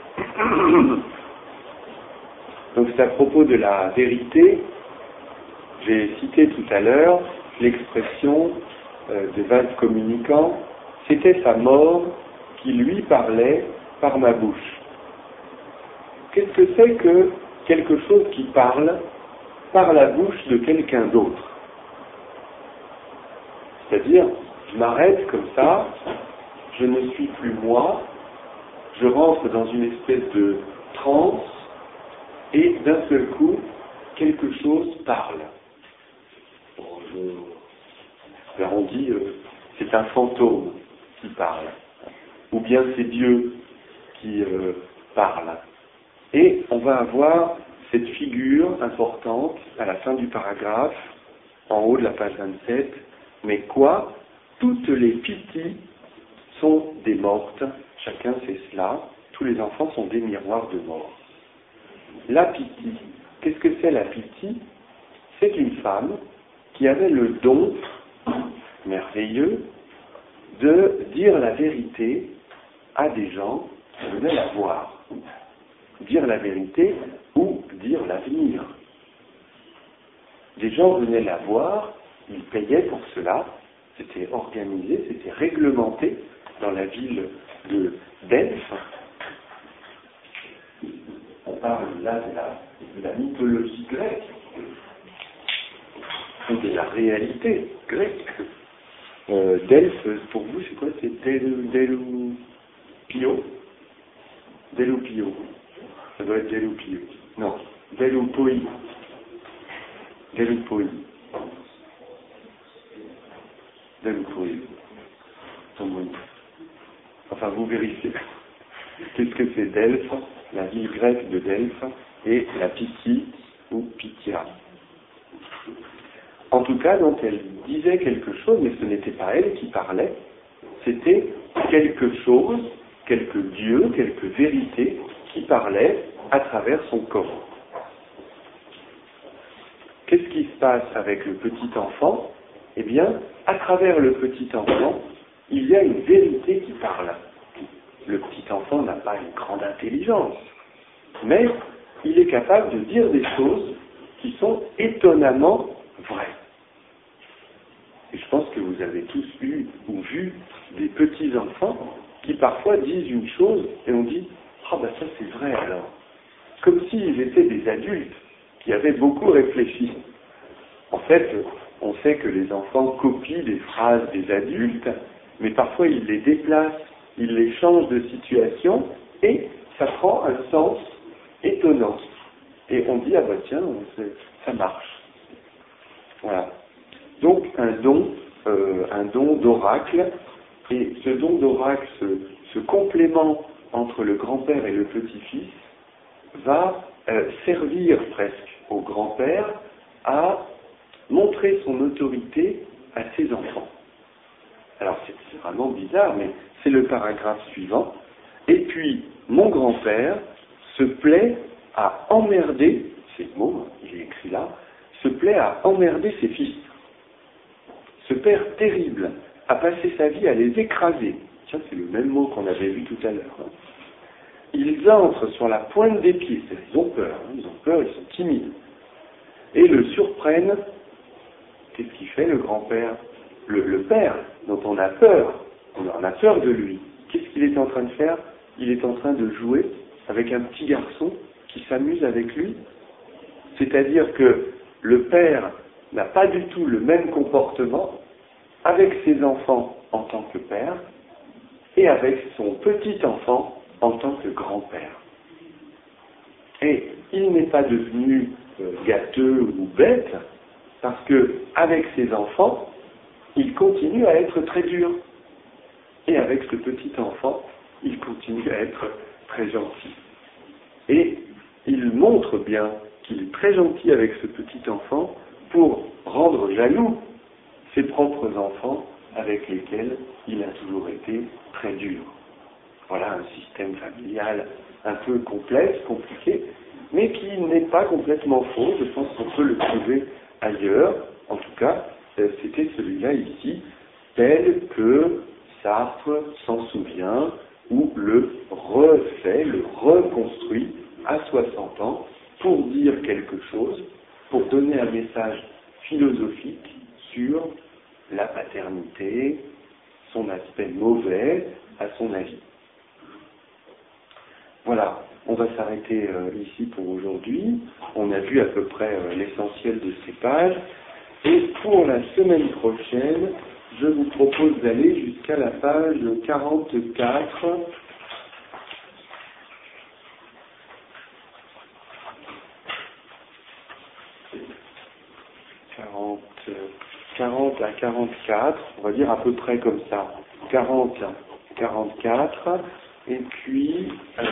donc c'est à propos de la vérité, j'ai cité tout à l'heure l'expression de vase communicant, c'était sa mort qui lui parlait par ma bouche. Qu'est-ce que c'est que quelque chose qui parle par la bouche de quelqu'un d'autre? C'est-à-dire, je m'arrête comme ça, je ne suis plus moi, je rentre dans une espèce de transe, et d'un seul coup, quelque chose parle. Bonjour. Alors on dit, c'est un fantôme qui parle, ou bien c'est Dieu qui parle. Et on va avoir cette figure importante à la fin du paragraphe, en haut de la page 27, mais quoi? Toutes les pittis sont des mortes, chacun sait cela, tous les enfants sont des miroirs de mort. La piti, qu'est-ce que c'est la piti? C'est une femme qui avait le don merveilleux de dire la vérité à des gens qui venaient la voir. Dire la vérité ou dire l'avenir. Des gens venaient la voir, ils payaient pour cela, c'était organisé, c'était réglementé dans la ville de Delphes. On parle là de la mythologie grecque, ou de la réalité grecque. Delphes, pour vous, c'est quoi? C'est Deloupio. Delupio. Non, Delupoi. Delupoi. Delupoi. Enfin, vous vérifiez. Qu'est-ce que c'est Delphes, la ville grecque de Delphes, et la Pythie ou Pythia. En tout cas, donc, elle disait quelque chose, mais ce n'était pas elle qui parlait, c'était quelque chose, quelques dieux, quelques vérités qui parlaient à travers son corps. Qu'est-ce qui se passe avec le petit enfant? Eh bien, à travers le petit enfant, il y a une vérité qui parle. Le petit enfant n'a pas une grande intelligence, mais il est capable de dire des choses qui sont étonnamment vraies. Et je pense que vous avez tous eu ou vu des petits enfants qui parfois disent une chose et on dit « Ah ben ça c'est vrai alors ». Comme s'ils étaient des adultes qui avaient beaucoup réfléchi. En fait, on sait que les enfants copient des phrases des adultes, mais parfois ils les déplacent, ils les changent de situation et ça prend un sens étonnant. Et on dit, ah bah tiens, ça marche. Voilà. Donc un don d'oracle, et ce don d'oracle, ce complément entre le grand-père et le petit-fils, va servir presque au grand-père à montrer son autorité à ses enfants. Alors c'est vraiment bizarre, mais c'est le paragraphe suivant. Et puis, mon grand-père se plaît à emmerder, c'est le mot, il est écrit là, se plaît à emmerder ses fils. Ce père terrible a passé sa vie à les écraser. Tiens, c'est le même mot qu'on avait vu tout à l'heure. Hein. Ils entrent sur la pointe des pieds, ils ont peur, ils sont timides. Et le surprennent. Qu'est-ce qu'il fait le grand-père? Le père dont on a peur de lui. Qu'est-ce qu'il est en train de faire? Il est en train de jouer avec un petit garçon qui s'amuse avec lui. C'est-à-dire que le père n'a pas du tout le même comportement avec ses enfants en tant que père et avec son petit enfant en tant que grand-père. Et il n'est pas devenu gâteux ou bête parce que avec ses enfants, il continue à être très dur. Et avec ce petit enfant, il continue à être très gentil. Et il montre bien qu'il est très gentil avec ce petit enfant pour rendre jaloux ses propres enfants avec lesquels il a toujours été très dur. Voilà un système familial un peu complexe, compliqué, mais qui n'est pas complètement faux. Je pense qu'on peut le trouver ailleurs. En tout cas, c'était celui-là ici, tel que Sartre s'en souvient, ou le refait, le reconstruit à 60 ans pour dire quelque chose, pour donner un message philosophique sur la paternité, son aspect mauvais, à son avis. Voilà, on va s'arrêter ici pour aujourd'hui. On a vu à peu près l'essentiel de ces pages. Et pour la semaine prochaine, je vous propose d'aller jusqu'à la page 44. « 40 à 44, on va dire à peu près comme ça. 40 à 44, et puis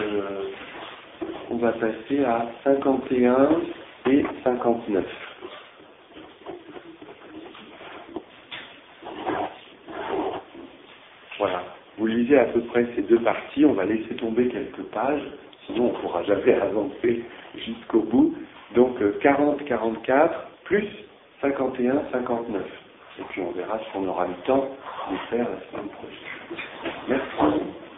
on va passer à 51 et 59. Voilà. Vous lisez à peu près ces deux parties, on va laisser tomber quelques pages, sinon on ne pourra jamais avancer jusqu'au bout. Donc 40-44 plus 51-59. Et puis on verra si on aura le temps de faire la semaine prochaine. Merci.